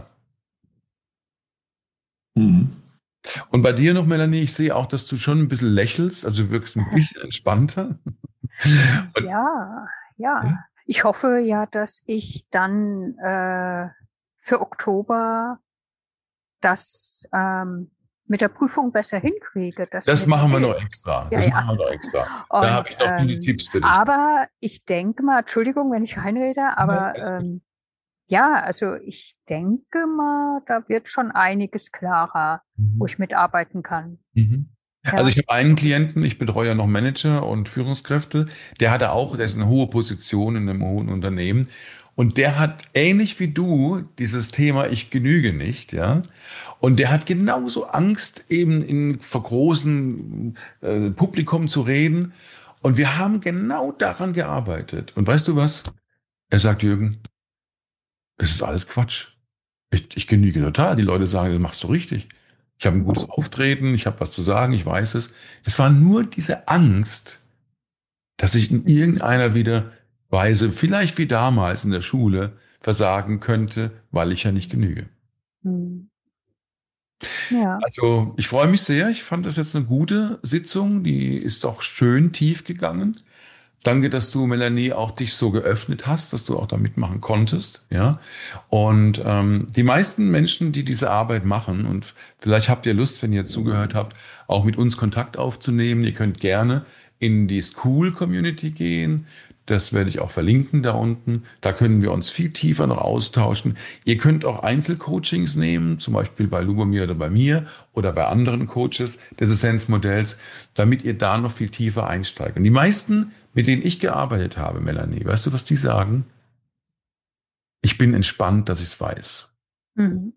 Mhm. Und bei dir noch, Melanie, ich sehe auch, dass du schon ein bisschen lächelst, also du wirkst ein bisschen entspannter. Und Ja, ja. Ich hoffe ja, dass ich dann äh, für Oktober das ähm, mit der Prüfung besser hinkriege. Das, das mit machen wir Hilfe. noch extra. Ja, Das ja. machen wir noch extra. Und, Da habe ich noch viele ähm, Tipps für dich. Aber ich denke mal, Entschuldigung, wenn ich reinrede, aber Ja, ähm, ja, also ich denke mal, da wird schon einiges klarer, Mhm. wo ich mitarbeiten kann. Mhm. Ja. Also ich habe einen Klienten, ich betreue ja noch Manager und Führungskräfte, der hatte auch, der ist eine hohe Position in einem hohen Unternehmen und der hat ähnlich wie du dieses Thema ich genüge nicht, ja. Und der hat genauso Angst, eben in vor großem äh, Publikum zu reden. Und wir haben genau daran gearbeitet. Und weißt du was? Er sagt, Jürgen, es ist alles Quatsch. Ich, ich genüge total. Die Leute sagen, das machst du richtig. Ich habe ein gutes Auftreten, ich habe was zu sagen, ich weiß es. Es war nur diese Angst, dass ich in irgendeiner wieder Weise, vielleicht wie damals in der Schule, versagen könnte, weil ich ja nicht genüge. Hm. Ja. Also ich freue mich sehr. Ich fand das jetzt eine gute Sitzung. Die ist auch schön tief gegangen. Danke, dass du, Melanie, auch dich so geöffnet hast, dass du auch da mitmachen konntest. Ja. Und ähm, die meisten Menschen, die diese Arbeit machen, und vielleicht habt ihr Lust, wenn ihr zugehört habt, auch mit uns Kontakt aufzunehmen. Ihr könnt gerne in die School-Community gehen. Das werde ich auch verlinken da unten. Da können wir uns viel tiefer noch austauschen. Ihr könnt auch Einzelcoachings nehmen, zum Beispiel bei Lubomir oder bei mir oder bei anderen Coaches des Essenzmodells, damit ihr da noch viel tiefer einsteigt. Und die meisten, mit denen ich gearbeitet habe, Melanie, weißt du, was die sagen? Ich bin entspannt, dass ich es weiß. Mhm.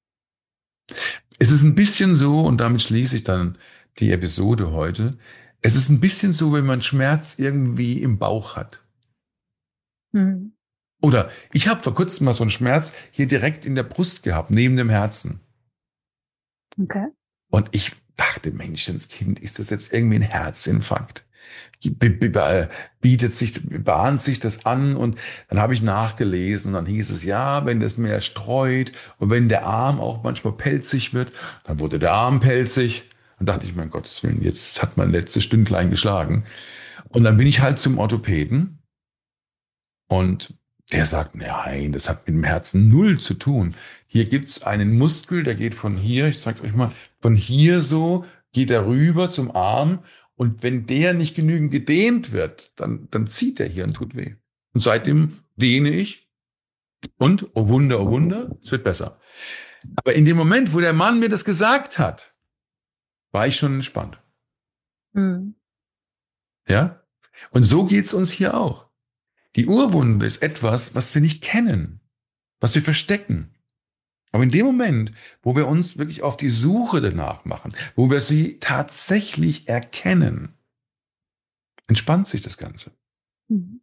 Es ist ein bisschen so, und damit schließe ich dann die Episode heute, es ist ein bisschen so, wenn man Schmerz irgendwie im Bauch hat. Mhm. Oder ich habe vor kurzem mal so einen Schmerz hier direkt in der Brust gehabt, neben dem Herzen. Okay. Und ich dachte, Menschenskind, ist das jetzt irgendwie ein Herzinfarkt? B- b- bietet sich, bahnt sich das an? Und dann habe ich nachgelesen und dann hieß es, ja, wenn das mehr streut und wenn der Arm auch manchmal pelzig wird, dann wurde der Arm pelzig. Und dachte ich, mein Gottes Willen, jetzt hat mein letztes Stündlein geschlagen. Und dann bin ich halt zum Orthopäden und der sagt, nein, das hat mit dem Herzen null zu tun. Hier gibt's einen Muskel, der geht von hier, ich sag's euch mal, von hier so, geht er rüber zum Arm. Und wenn der nicht genügend gedehnt wird, dann, dann zieht er hier und tut weh. Und seitdem dehne ich und, oh Wunder, oh Wunder, es wird besser. Aber in dem Moment, wo der Mann mir das gesagt hat, war ich schon entspannt. Mhm. Ja? Und so geht's uns hier auch. Die Urwunde ist etwas, was wir nicht kennen, was wir verstecken. Aber in dem Moment, wo wir uns wirklich auf die Suche danach machen, wo wir sie tatsächlich erkennen, entspannt sich das Ganze. Mhm.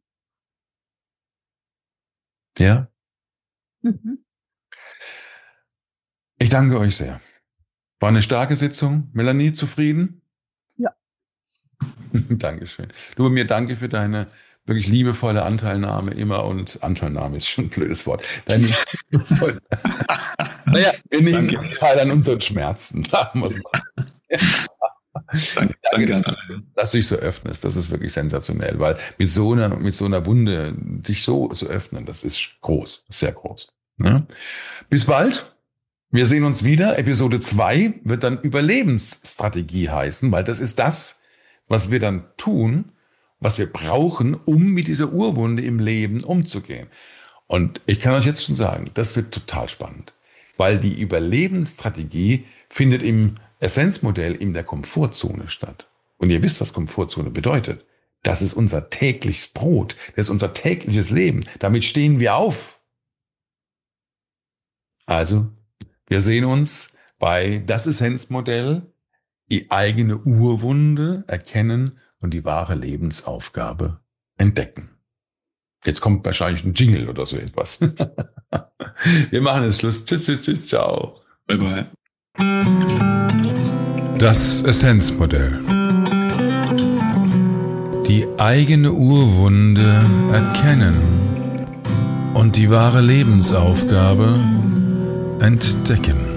Ja? Mhm. Ich danke euch sehr. War eine starke Sitzung. Melanie, zufrieden? Ja. Dankeschön. Du, mir danke für deine wirklich liebevolle Anteilnahme immer, und Anteilnahme ist schon ein blödes Wort. Deine liebevolle, naja, wir nehmen Danke. Teil an unseren Schmerzen. Sagen wir es mal. Danke, danke an alle. Dass du dich so öffnest, das ist wirklich sensationell, weil mit so einer, mit so einer Wunde sich so zu öffnen, das ist groß, sehr groß. Ja? Bis bald. Wir sehen uns wieder. Episode zwei wird dann Überlebensstrategie heißen, weil das ist das, was wir dann tun, was wir brauchen, um mit dieser Urwunde im Leben umzugehen. Und ich kann euch jetzt schon sagen, das wird total spannend, weil die Überlebensstrategie findet im Essenzmodell in der Komfortzone statt. Und ihr wisst, was Komfortzone bedeutet. Das ist unser tägliches Brot, das ist unser tägliches Leben. Damit stehen wir auf. Also, wir sehen uns bei das Essenzmodell, die eigene Urwunde erkennen und die wahre Lebensaufgabe entdecken. Jetzt kommt wahrscheinlich ein Jingle oder so etwas. Wir machen jetzt Schluss. Tschüss, tschüss, tschüss, ciao. Bye, bye. Das Essenzmodell. Die eigene Urwunde erkennen und die wahre Lebensaufgabe entdecken.